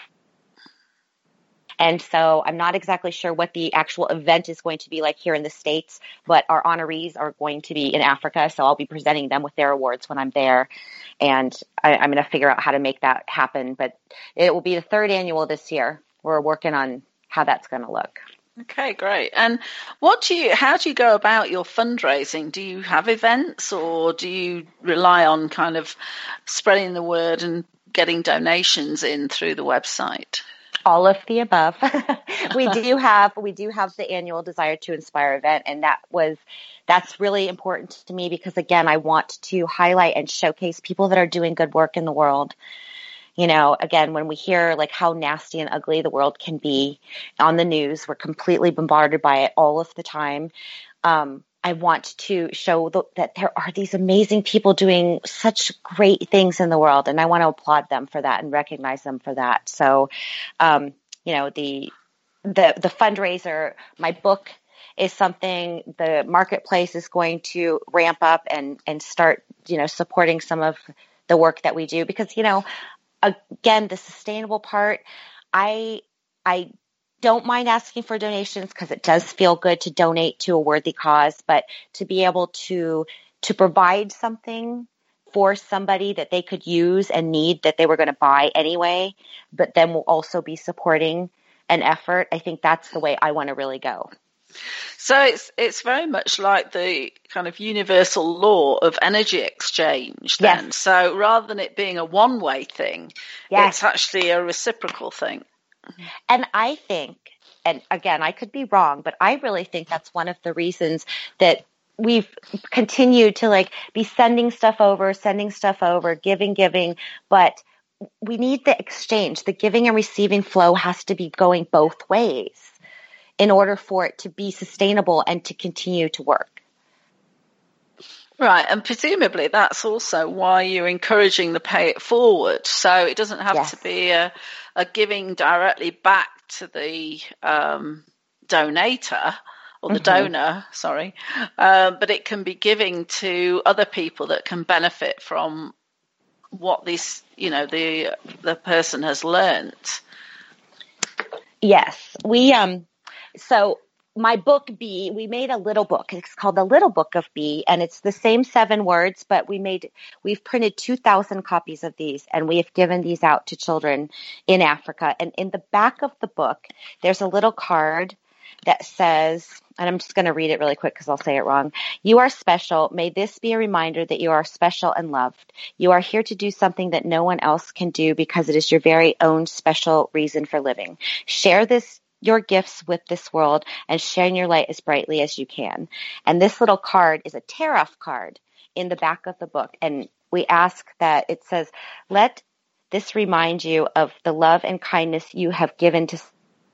And so I'm not exactly sure what the actual event is going to be like here in the States, but our honorees are going to be in Africa. So I'll be presenting them with their awards when I'm there. And I, I'm going to figure out how to make that happen. But it will be the third annual this year. We're working on how that's going to look. Okay, great. And what do you, how do you go about your fundraising? Do you have events, or do you rely on kind of spreading the word and getting donations in through the website? All of the above. we do have, we do have the annual Desire to Inspire event. And that was, that's really important to me because, again, I want to highlight and showcase people that are doing good work in the world. You know, again, when we hear like how nasty and ugly the world can be on the news, we're completely bombarded by it all of the time. Um, I want to show the, that there are these amazing people doing such great things in the world, and I want to applaud them for that and recognize them for that. So, um, you know, the the the fundraiser, my book is something the marketplace is going to ramp up and and start, you know, supporting some of the work that we do because, you know, again, the sustainable part, I I. don't mind asking for donations because it does feel good to donate to a worthy cause, but to be able to to provide something for somebody that they could use and need that they were going to buy anyway, but then will also be supporting an effort, I think that's the way I want to really go. So it's it's very much like the kind of universal law of energy exchange then. Yes. So rather than it being a one-way thing, yes. It's actually a reciprocal thing. And I think, and again, I could be wrong, but I really think that's one of the reasons that we've continued to like be sending stuff over, sending stuff over, giving, giving, but we need the exchange. The giving and receiving flow has to be going both ways in order for it to be sustainable and to continue to work. Right, and presumably that's also why you're encouraging the pay it forward. So it doesn't have yes. to be a, a giving directly back to the um, donator or the mm-hmm. donor, sorry, uh, but it can be giving to other people that can benefit from what this, you know, the the person has learnt. Yes, we um, so. My book B, we made a little book. It's called The Little Book of B, and it's the same seven words, but we made, we've printed two thousand copies of these, and we have given these out to children in Africa. And in the back of the book, there's a little card that says, and I'm just going to read it really quick because I'll say it wrong. You are special. May this be a reminder that you are special and loved. You are here to do something that no one else can do because it is your very own special reason for living. Share this your gifts with this world and shine your light as brightly as you can. And this little card is a tear-off card in the back of the book. And we ask that it says, let this remind you of the love and kindness you have given to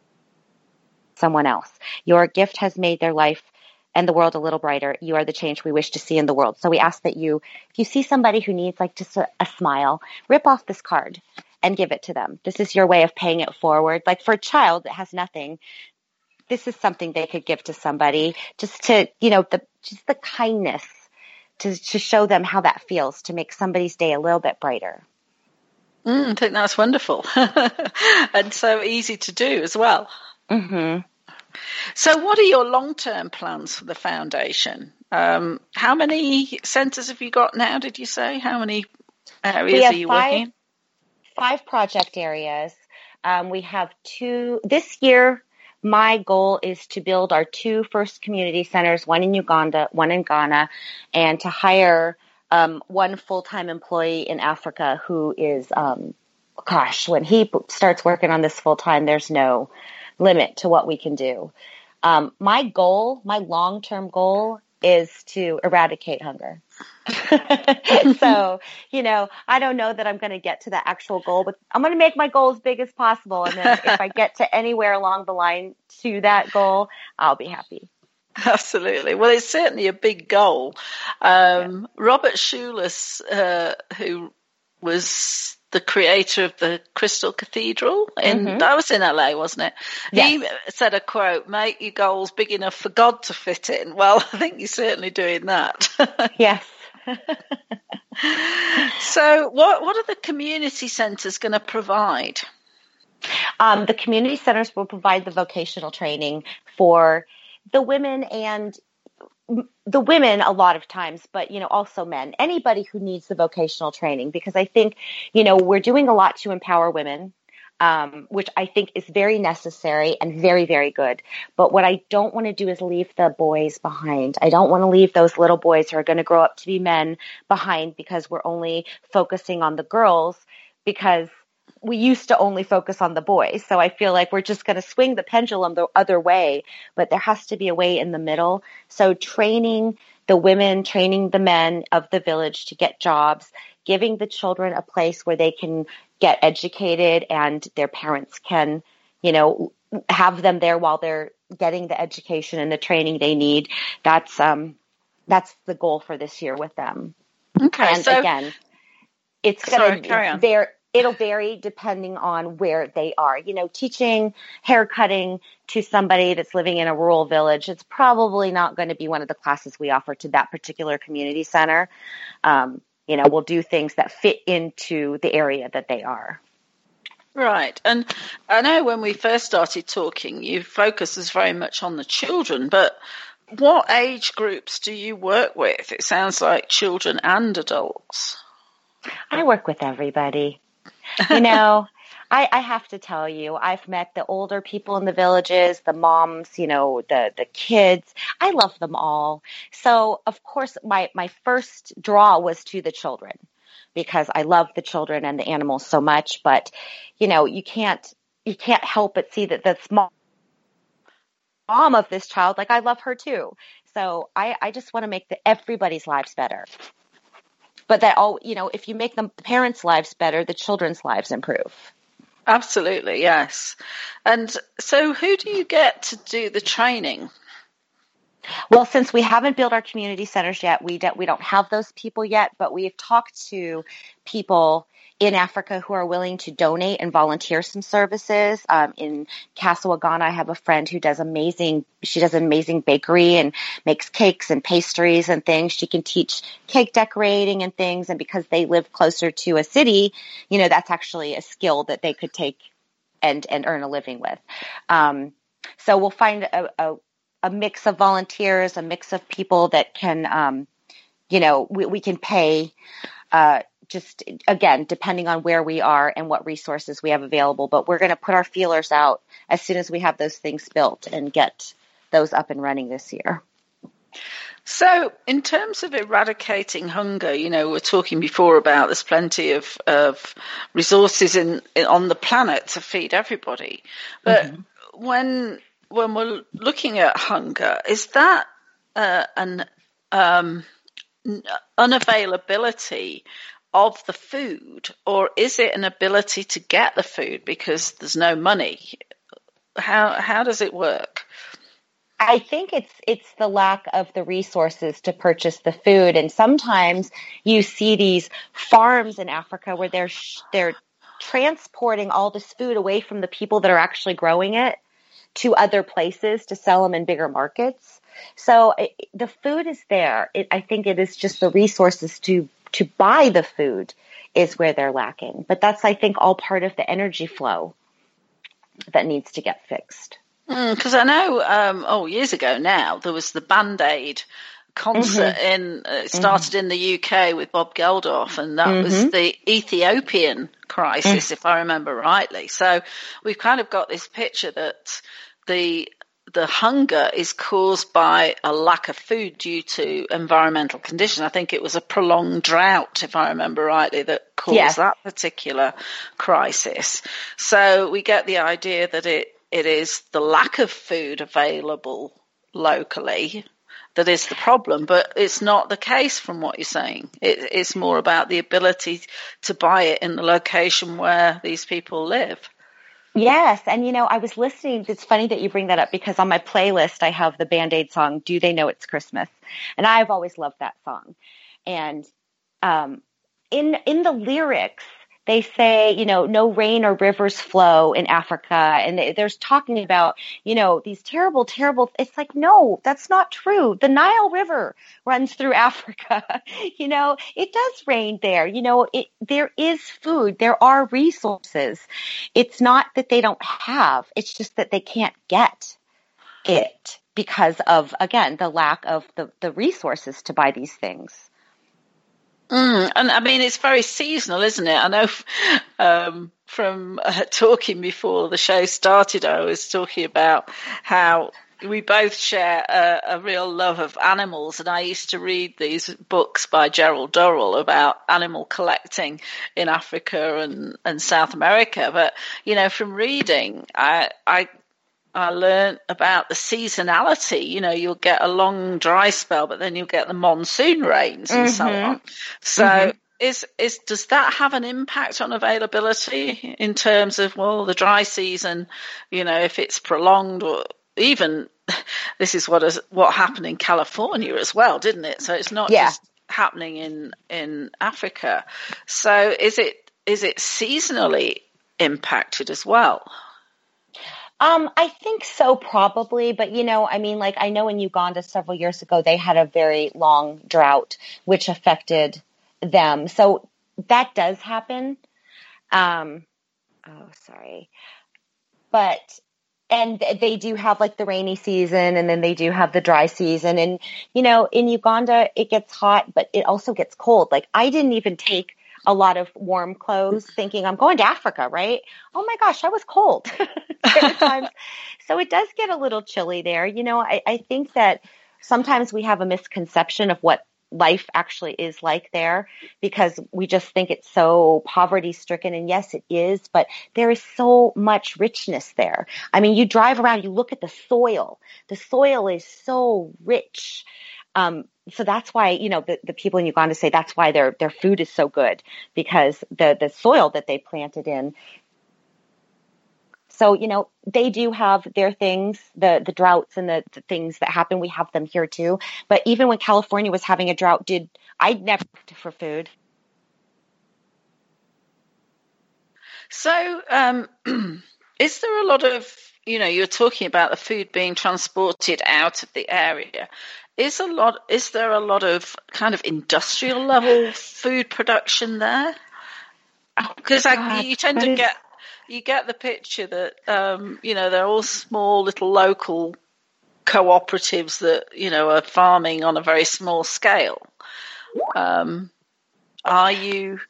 someone else. Your gift has made their life and the world a little brighter. You are the change we wish to see in the world. So we ask that you, if you see somebody who needs like just a, a smile, rip off this card and give it to them. This is your way of paying it forward. Like for a child that has nothing, this is something they could give to somebody just to, you know, the just the kindness to, to show them how that feels, to make somebody's day a little bit brighter. Mm, I think that's wonderful. And so easy to do as well. Mm-hmm. So what are your long-term plans for the foundation? Um, how many centres have you got now, did you say? How many areas are you five, working in? Five project areas. Um, we have two. This year, my goal is to build our two first community centers, one in Uganda, one in Ghana, and to hire um, one full-time employee in Africa who is, um, gosh, when he starts working on this full-time, there's no limit to what we can do. Um, my goal, my long-term goal is to eradicate hunger. So, you know, I don't know that I'm going to get to the actual goal, but I'm going to make my goal as big as possible. And then if I get to anywhere along the line to that goal, I'll be happy. Absolutely. Well, it's certainly a big goal. Um, yeah. Robert Schulis, uh, who was the creator of the Crystal Cathedral, in mm-hmm. that was in L A, wasn't it? Yes. He said a quote, make your goals big enough for God to fit in. Well, I think you're certainly doing that. Yes. So what, what are the community centres going to provide? Um, the community centers will provide the vocational training for the women and the women a lot of times, but, you know, also men, anybody who needs the vocational training, because I think, you know, we're doing a lot to empower women, um, which I think is very necessary and very, very good. But what I don't want to do is leave the boys behind. I don't want to leave those little boys who are going to grow up to be men behind because we're only focusing on the girls, because we used to only focus on the boys. So I feel like we're just going to swing the pendulum the other way, but there has to be a way in the middle. So training the women, training the men of the village to get jobs, giving the children a place where they can get educated and their parents can, you know, have them there while they're getting the education and the training they need. That's, um, that's the goal for this year with them. Okay. And so, again, it's going to be there. It'll vary depending on where they are. You know, teaching hair cutting to somebody that's living in a rural village, it's probably not going to be one of the classes we offer to that particular community center. Um, you know, we'll do things that fit into the area that they are. Right. And I know when we first started talking, you focus is very much on the children, but what age groups do you work with? It sounds like children and adults. I work with everybody. You know, I, I have to tell you, I've met the older people in the villages, the moms, you know, the, the kids. I love them all. So, of course, my, my first draw was to the children because I love the children and the animals so much. But, you know, you can't you can't help but see that the small mom of this child, like I love her too. So I, I just want to make the, everybody's lives better. But that all, you know, if you make the parents' lives better, the children's lives improve. Absolutely, yes. And so who do you get to do the training? Well, since we haven't built our community centers yet, we don't, we don't have those people yet, but we've talked to people in Africa who are willing to donate and volunteer some services. Um, in Castle Ghana, I have a friend who does amazing, she does an amazing bakery and makes cakes and pastries and things. She can teach cake decorating and things. And because they live closer to a city, you know, that's actually a skill that they could take and, and earn a living with. Um, so we'll find a, a, a mix of volunteers, a mix of people that can, um, you know, we, we can pay, uh, just, again, depending on where we are and what resources we have available. But we're going to put our feelers out as soon as we have those things built and get those up and running this year. So in terms of eradicating hunger, you know, we we're talking before about there's plenty of, of resources in, in on the planet to feed everybody. But mm-hmm. when when we're looking at hunger, is that uh, an um, unavailability of the food, or is it an ability to get the food because there's no money? How how does it work? I think it's it's the lack of the resources to purchase the food, and sometimes you see these farms in Africa where they're they're transporting all this food away from the people that are actually growing it to other places to sell them in bigger markets. So it, the food is there. It, I think it is just the resources to to buy the food is where they're lacking. But that's, I think, all part of the energy flow that needs to get fixed. Because mm, I know, um, oh, years ago now, there was the Band-Aid concert mm-hmm. in, uh, it started mm-hmm. in the U K with Bob Geldof, and that mm-hmm. was the Ethiopian crisis, mm-hmm. if I remember rightly. So we've kind of got this picture that the the hunger is caused by a lack of food due to environmental conditions. I think it was a prolonged drought, if I remember rightly, that caused yeah. that particular crisis. So we get the idea that it, it is the lack of food available locally that is the problem, but it's not the case from what you're saying. It, it's more about the ability to buy it in the location where these people live. Yes. And, you know, I was listening. It's funny that you bring that up because on my playlist, I have the Band-Aid song, Do They Know It's Christmas? And I've always loved that song. And um, in in the lyrics, they say, you know, no rain or rivers flow in Africa. And they, there's talking about, you know, these terrible, terrible. It's like, no, that's not true. The Nile River runs through Africa. You know, it does rain there. You know, it, there is food. There are resources. It's not that they don't have. It's just that they can't get it because of, again, the lack of the, the resources to buy these things. Mm, and I mean, it's very seasonal, isn't it? I know um, from uh, talking before the show started, I was talking about how we both share a, a real love of animals. And I used to read these books by Gerald Durrell about animal collecting in Africa and, and South America. But, you know, from reading, I, I I learned about the seasonality. You know, you'll get a long dry spell, but then you'll get the monsoon rains and mm-hmm. so on. So mm-hmm. is, is, does that have an impact on availability in terms of, well, the dry season, you know, if it's prolonged, or even this is what is what happened in California as well, didn't it? So it's not yeah. just happening in, in Africa. So is it, is it seasonally impacted as well? Um, I think so, probably. But, you know, I mean, like, I know in Uganda several years ago, they had a very long drought, which affected them. So that does happen. Um, oh, sorry. But, and they do have like the rainy season, and then they do have the dry season. And, you know, in Uganda, it gets hot, but it also gets cold. Like, I didn't even take a lot of warm clothes thinking I'm going to Africa, right? Oh my gosh, I was cold. There were times. So it does get a little chilly there. You know, I, I think that sometimes we have a misconception of what life actually is like there, because we just think it's so poverty stricken. And yes, it is, but there is so much richness there. I mean, you drive around, you look at the soil, the soil is so rich. Um, so that's why, you know, the, the people in Uganda say that's why their, their food is so good, because the, the soil that they planted in. So, you know, they do have their things, the, the droughts and the, the things that happen. We have them here too. But even when California was having a drought, did I never looked for food. So, um, is there a lot of, you know, you're talking about the food being transported out of the area. Is a lot, is there a lot of kind of industrial level food production there? Because oh, you tend to is... get, you get the picture that, um, you know, they're all small little local cooperatives that, you know, are farming on a very small scale. Um, are you?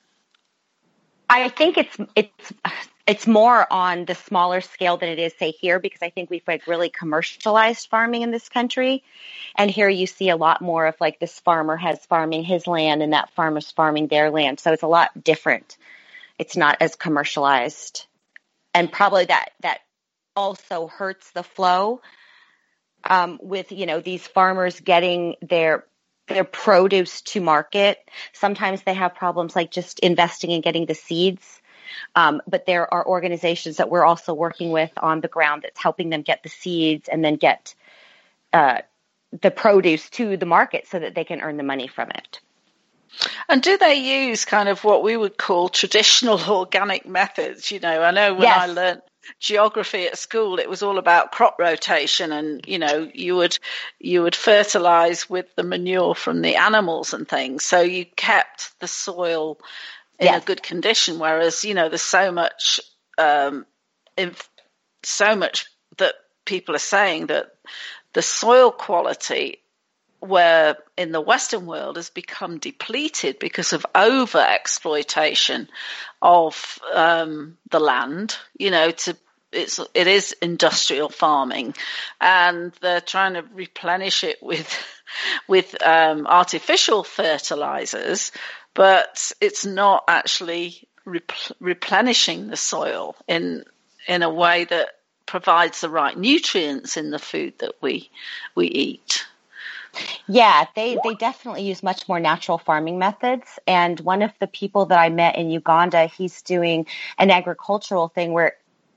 I think it's, it's, it's more on the smaller scale than it is, say, here, because I think we've like really commercialized farming in this country. And here you see a lot more of like this farmer has farming his land and that farmer's farming their land. So it's a lot different. It's not as commercialized. And probably that, that also hurts the flow um, with, you know, these farmers getting their their produce to market. Sometimes they have problems like just investing in getting the seeds. Um, but there are organizations that we're also working with on the ground that's helping them get the seeds and then get uh, the produce to the market so that they can earn the money from it. And do they use kind of what we would call traditional organic methods? You know, I know when yes. I learned geography at school, it was all about crop rotation, and you know, you would you would fertilize with the manure from the animals and things, so you kept the soil in yes. a good condition. Whereas, you know, there's so much, um, inf- so much that people are saying that the soil quality, where in the Western world, has become depleted because of over exploitation of um, the land. You know, to it's it is industrial farming, and they're trying to replenish it with with um, artificial fertilizers, but it's not actually rep- replenishing the soil in in a way that provides the right nutrients in the food that we we eat. Yeah, they, they definitely use much more natural farming methods. And one of the people that I met in Uganda, he's doing an agricultural thing where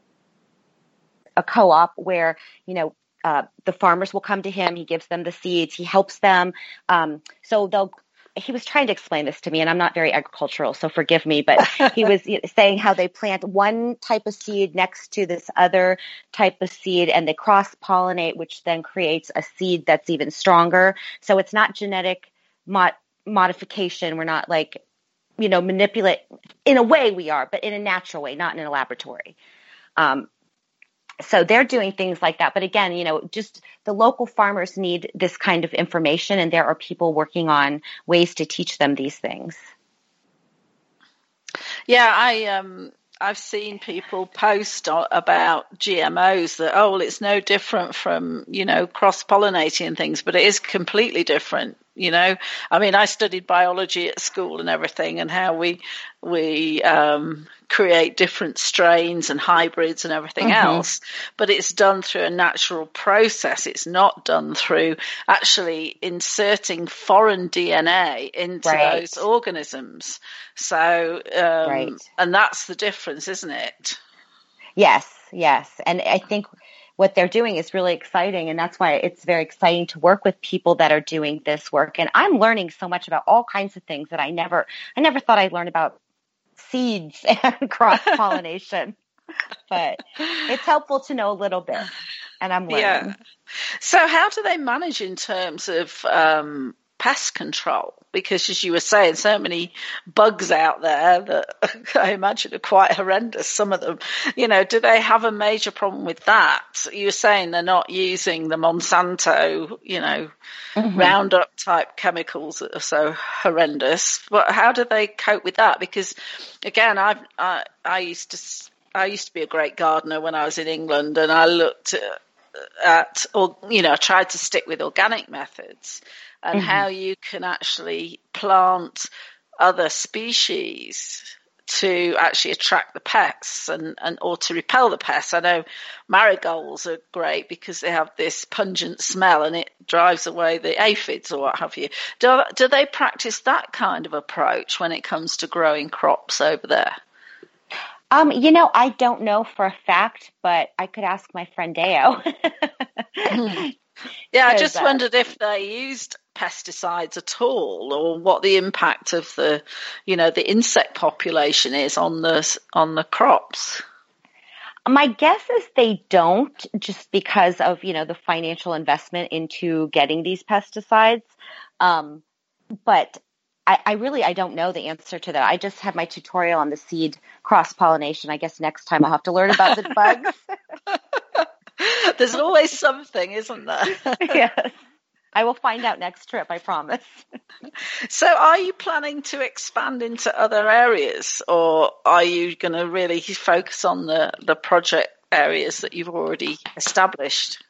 a co-op where, you know, uh, the farmers will come to him. He gives them the seeds. He helps them. Um, so they'll, he was trying to explain this to me, and I'm not very agricultural, so forgive me, but he was saying how they plant one type of seed next to this other type of seed, and they cross-pollinate, which then creates a seed that's even stronger. So it's not genetic mod- modification. We're not like, you know, manipulate. In a way we are, but in a natural way, not in a laboratory. Um, So they're doing things like that. But again, you know, just the local farmers need this kind of information, and there are people working on ways to teach them these things. Yeah, I, um, I've seen people post about G M Os that, oh, well, it's no different from, you know, cross-pollinating and things, but it is completely different. You know, I mean, I studied biology at school and everything, and how we we um, create different strains and hybrids and everything mm-hmm. else. But it's done through a natural process. It's not done through actually inserting foreign D N A into right. those organisms. So, um, right. and that's the difference, isn't it? Yes, yes. And I think what they're doing is really exciting, and that's why it's very exciting to work with people that are doing this work. And I'm learning so much about all kinds of things that I never, I never thought I'd learn about seeds and cross-pollination. But it's helpful to know a little bit, and I'm learning. Yeah. So how do they manage in terms of um, pest control? Because, as you were saying, so many bugs out there that I imagine are quite horrendous, some of them. You know, do they have a major problem with that? You were saying they're not using the Monsanto, you know, mm-hmm. Roundup type chemicals that are so horrendous. But how do they cope with that? Because, again, I've, I I used to I used to be a great gardener when I was in England, and I looked at at, or you know, I tried to stick with organic methods, and Mm-hmm. how you can actually plant other species to actually attract the pests and, and or to repel the pests. I know marigolds are great because they have this pungent smell and it drives away the aphids or what have you. Do, do they practice that kind of approach when it comes to growing crops over there? Um, you know, I don't know for a fact, but I could ask my friend Deo. Yeah, I just uh, wondered if they used pesticides at all, or what the impact of the, you know, the insect population is on the on the crops. My guess is they don't, just because of, you know, the financial investment into getting these pesticides. Um, but I, I really, I don't know the answer to that. I just had my tutorial on the seed cross-pollination. I guess next time I'll have to learn about the bugs. There's always something, isn't there? Yes. I will find out next trip, I promise. So are you planning to expand into other areas, or are you going to really focus on the, the project areas that you've already established?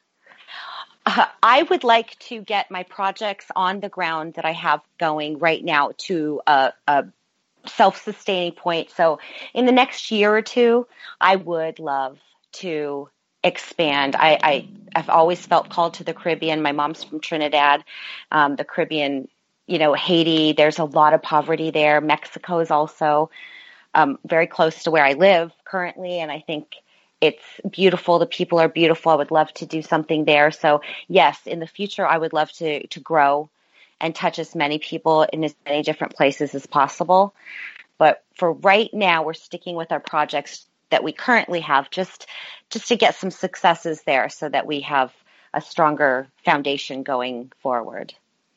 Uh, I would like to get my projects on the ground that I have going right now to a, a self-sustaining point. So in the next year or two, I would love to expand. I, I, I've always felt called to the Caribbean. My mom's from Trinidad, um, the Caribbean, you know, Haiti, there's a lot of poverty there. Mexico is also um, very close to where I live currently. And I think it's beautiful. The people are beautiful. I would love to do something there. So yes, in the future, I would love to, to grow and touch as many people in as many different places as possible. But for right now, we're sticking with our projects that we currently have, just just to get some successes there so that we have a stronger foundation going forward.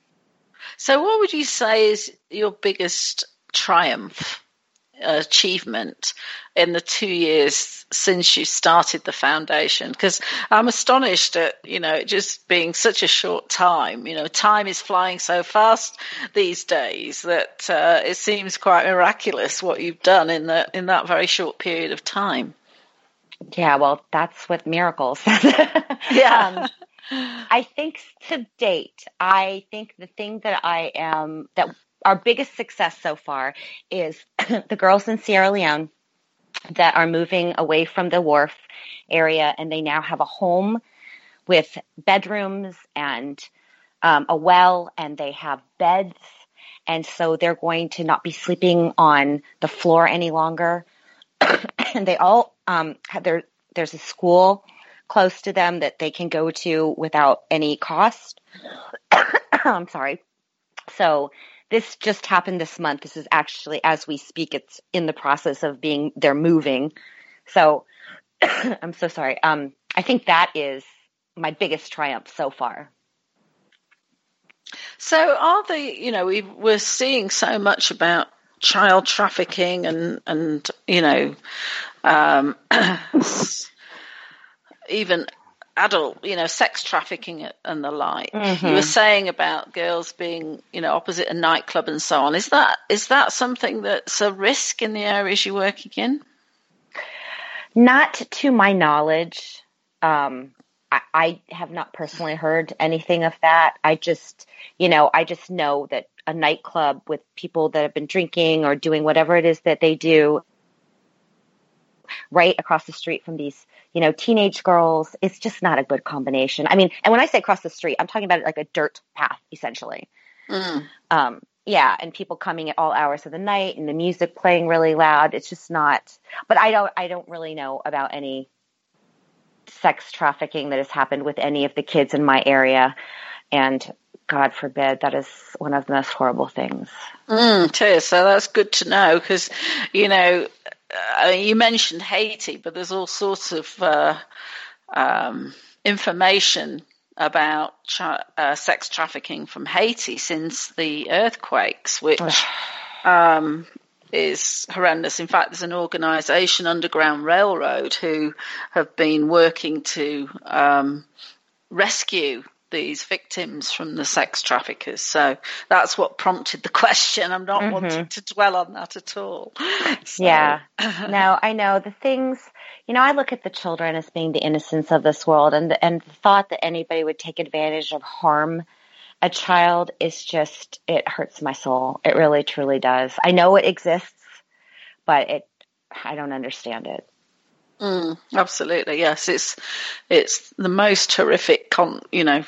So what would you say is your biggest triumph, uh, achievement in the two years since you started the foundation? Because I'm astonished at, you know, it just being such a short time. You know, time is flying so fast these days that uh, it seems quite miraculous what you've done in the, in that very short period of time. Yeah, well, that's what miracles. Yeah. um, I think to date, I think the thing that I am, that our biggest success so far is the girls in Sierra Leone that are moving away from the wharf area, and they now have a home with bedrooms and um, a well, and they have beds. And so they're going to not be sleeping on the floor any longer. And they all um, have their, there's a school close to them that they can go to without any cost. I'm sorry. So this just happened this month. This is actually, as we speak, it's in the process of being, they're moving. So I'm so sorry. Um, I think that is my biggest triumph so far. So are the, you know, we we're seeing so much about child trafficking and, and you know, um, even adult, you know, sex trafficking and the like. Mm-hmm. You were saying about girls being, you know, opposite a nightclub and so on. Is that is that something that's a risk in the areas you're working in? Not to my knowledge. Um, I, I have not personally heard anything of that. I just, you know, I just know that a nightclub with people that have been drinking or doing whatever it is that they do right across the street from these, you know, teenage girls, it's just not a good combination. I mean, and when I say across the street, I'm talking about like a dirt path, essentially. Mm. Um, yeah. And people coming at all hours of the night and the music playing really loud. It's just not, but I don't, I don't really know about any sex trafficking that has happened with any of the kids in my area. And God forbid, that is one of the most horrible things. Mm, too. So that's good to know because, you know, uh, you mentioned Haiti, but there's all sorts of uh, um, information about tra- uh, sex trafficking from Haiti since the earthquakes, which um, is horrendous. In fact, there's an organization, Underground Railroad, who have been working to um, rescue these victims from the sex traffickers. So that's what prompted the question. I'm not mm-hmm. wanting to dwell on that at all. So. Yeah. No, I know the things, you know, I look at the children as being the innocence of this world, and, and the thought that anybody would take advantage of harm a child is just, it hurts my soul. It really, truly does. I know it exists, but it, I don't understand it. Mm, absolutely. Yes. It's, it's the most horrific, con, you know,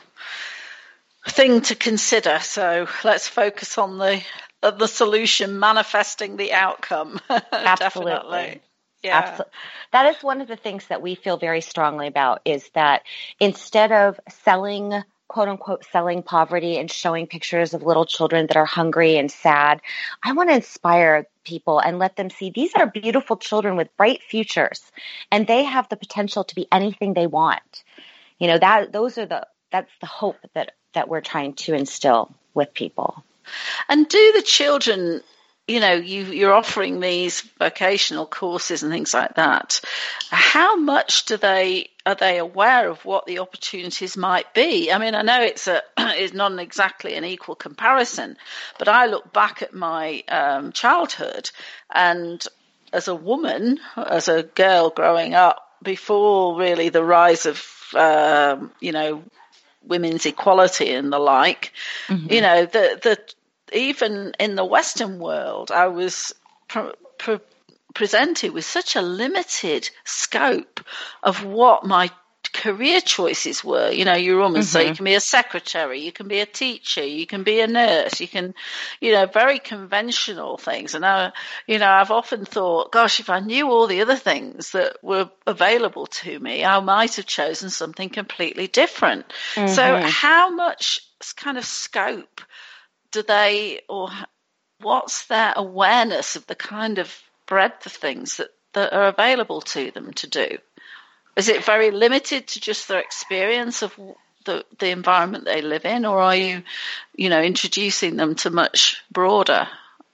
thing to consider. So let's focus on the, uh, the solution manifesting the outcome. Absolutely. Definitely. Yeah. Absolutely. That is one of the things that we feel very strongly about, is that instead of selling, quote unquote, selling poverty and showing pictures of little children that are hungry and sad, I want to inspire people and let them see these are beautiful children with bright futures, and they have the potential to be anything they want. You know, that those are the, that's the hope that, that we're trying to instill with people. And do the children, you know, you, you're offering these vocational courses and things like that. How much do they, are they aware of what the opportunities might be? I mean, I know it's a, it's not exactly an equal comparison, but I look back at my um, childhood, and as a woman, as a girl growing up, before really the rise of, um, you know, women's equality and the like, mm-hmm. you know, the, the, even in the Western world, I was pre- pre- presented with such a limited scope of what my career choices were. You know, you're almost mm-hmm. so you can be a secretary, you can be a teacher, you can be a nurse, you can, you know, very conventional things. And I, you know, I've often thought, gosh, if I knew all the other things that were available to me, I might have chosen something completely different. Mm-hmm. So how much kind of scope do they, or what's their awareness of the kind of breadth of things that, that are available to them to do? Is it very limited to just their experience of the, the environment they live in, or are you, you know, introducing them to much broader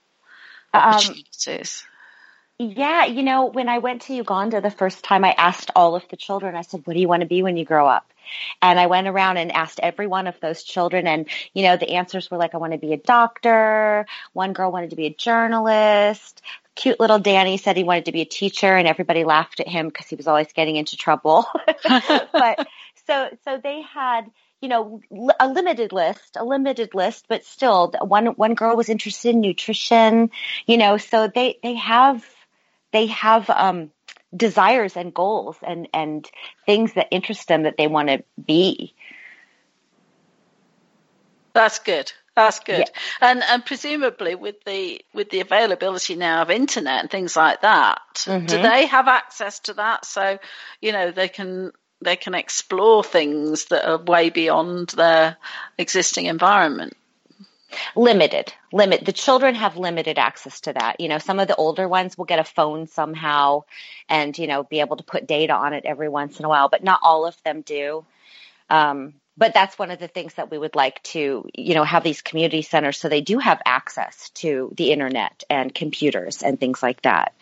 opportunities? Um, yeah, you know, when I went to Uganda the first time, I asked all of the children, I said, what do you want to be when you grow up? And I went around and asked every one of those children, and, you know, the answers were like, I want to be a doctor. One girl wanted to be a journalist. Cute little Danny said he wanted to be a teacher, and everybody laughed at him because he was always getting into trouble. But so, so they had, you know, a limited list, a limited list, but still one, one girl was interested in nutrition, you know, so they, they have, they have, um, desires and goals and, and things that interest them that they want to be. That's good. That's good. Yeah. And and presumably with the with the availability now of internet and things like that, mm-hmm. do they have access to that? So, you know, they can they can explore things that are way beyond their existing environment. Limited, limit. The children have limited access to that. You know, some of the older ones will get a phone somehow and, you know, be able to put data on it every once in a while, but not all of them do. Um, but that's one of the things that we would like to, you know, have these community centers so they do have access to the internet and computers and things like that.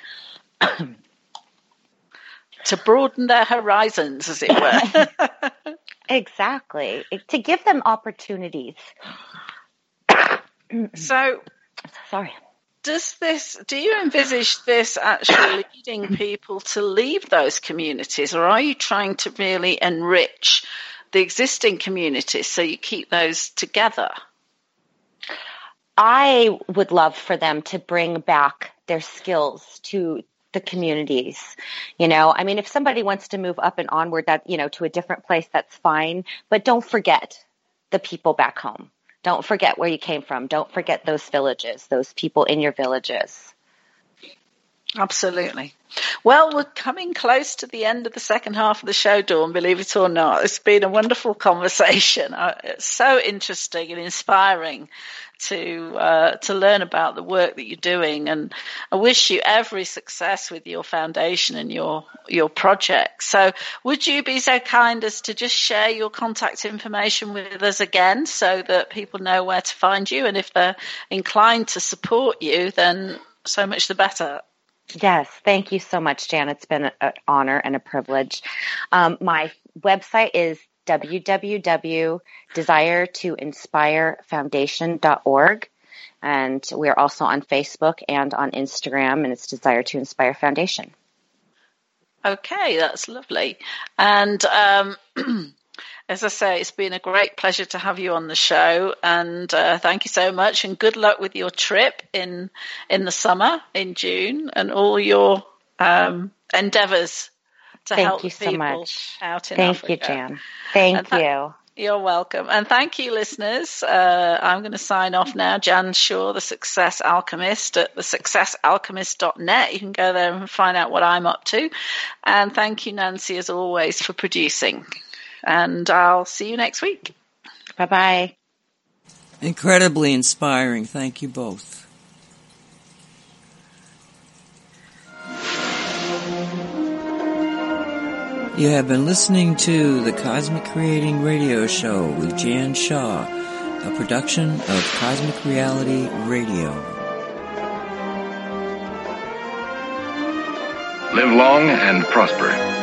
To broaden their horizons, as it were. Exactly. To give them opportunities. So, sorry. Does this, do you envisage this actually leading people to leave those communities, or are you trying to really enrich the existing communities so you keep those together? I would love for them to bring back their skills to the communities. You know, I mean, if somebody wants to move up and onward, that, you know, to a different place, that's fine. But don't forget the people back home. Don't forget where you came from. Don't forget those villages, those people in your villages. Absolutely. Well, we're coming close to the end of the second half of the show, Dawn, believe it or not. It's been a wonderful conversation. It's so interesting and inspiring to uh, to learn about the work that you're doing. And I wish you every success with your foundation and your, your project. So would you be so kind as to just share your contact information with us again so that people know where to find you? And if they're inclined to support you, then so much the better. Yes. Thank you so much, Jan. It's been an honor and a privilege. Um, my website is w w w dot desire to inspire foundation dot org. And we are also on Facebook and on Instagram, and it's Desire to Inspire Foundation. Okay, that's lovely. And um, as I say, it's been a great pleasure to have you on the show. And uh, thank you so much. And good luck with your trip in in the summer, in June, and all your um, endeavors to thank help you so people much. out in thank Africa. Thank you, Jan. Thank th- you. You're welcome. And thank you, listeners. Uh, I'm going to sign off now. Jan Shaw, the Success Alchemist at the success alchemist dot net. You can go there and find out what I'm up to. And thank you, Nancy, as always, for producing. And I'll see you next week. Bye-bye. Incredibly inspiring. Thank you both. You have been listening to the Cosmic Creating Radio Show with Jan Shaw, a production of Cosmic Reality Radio. Live long and prosper.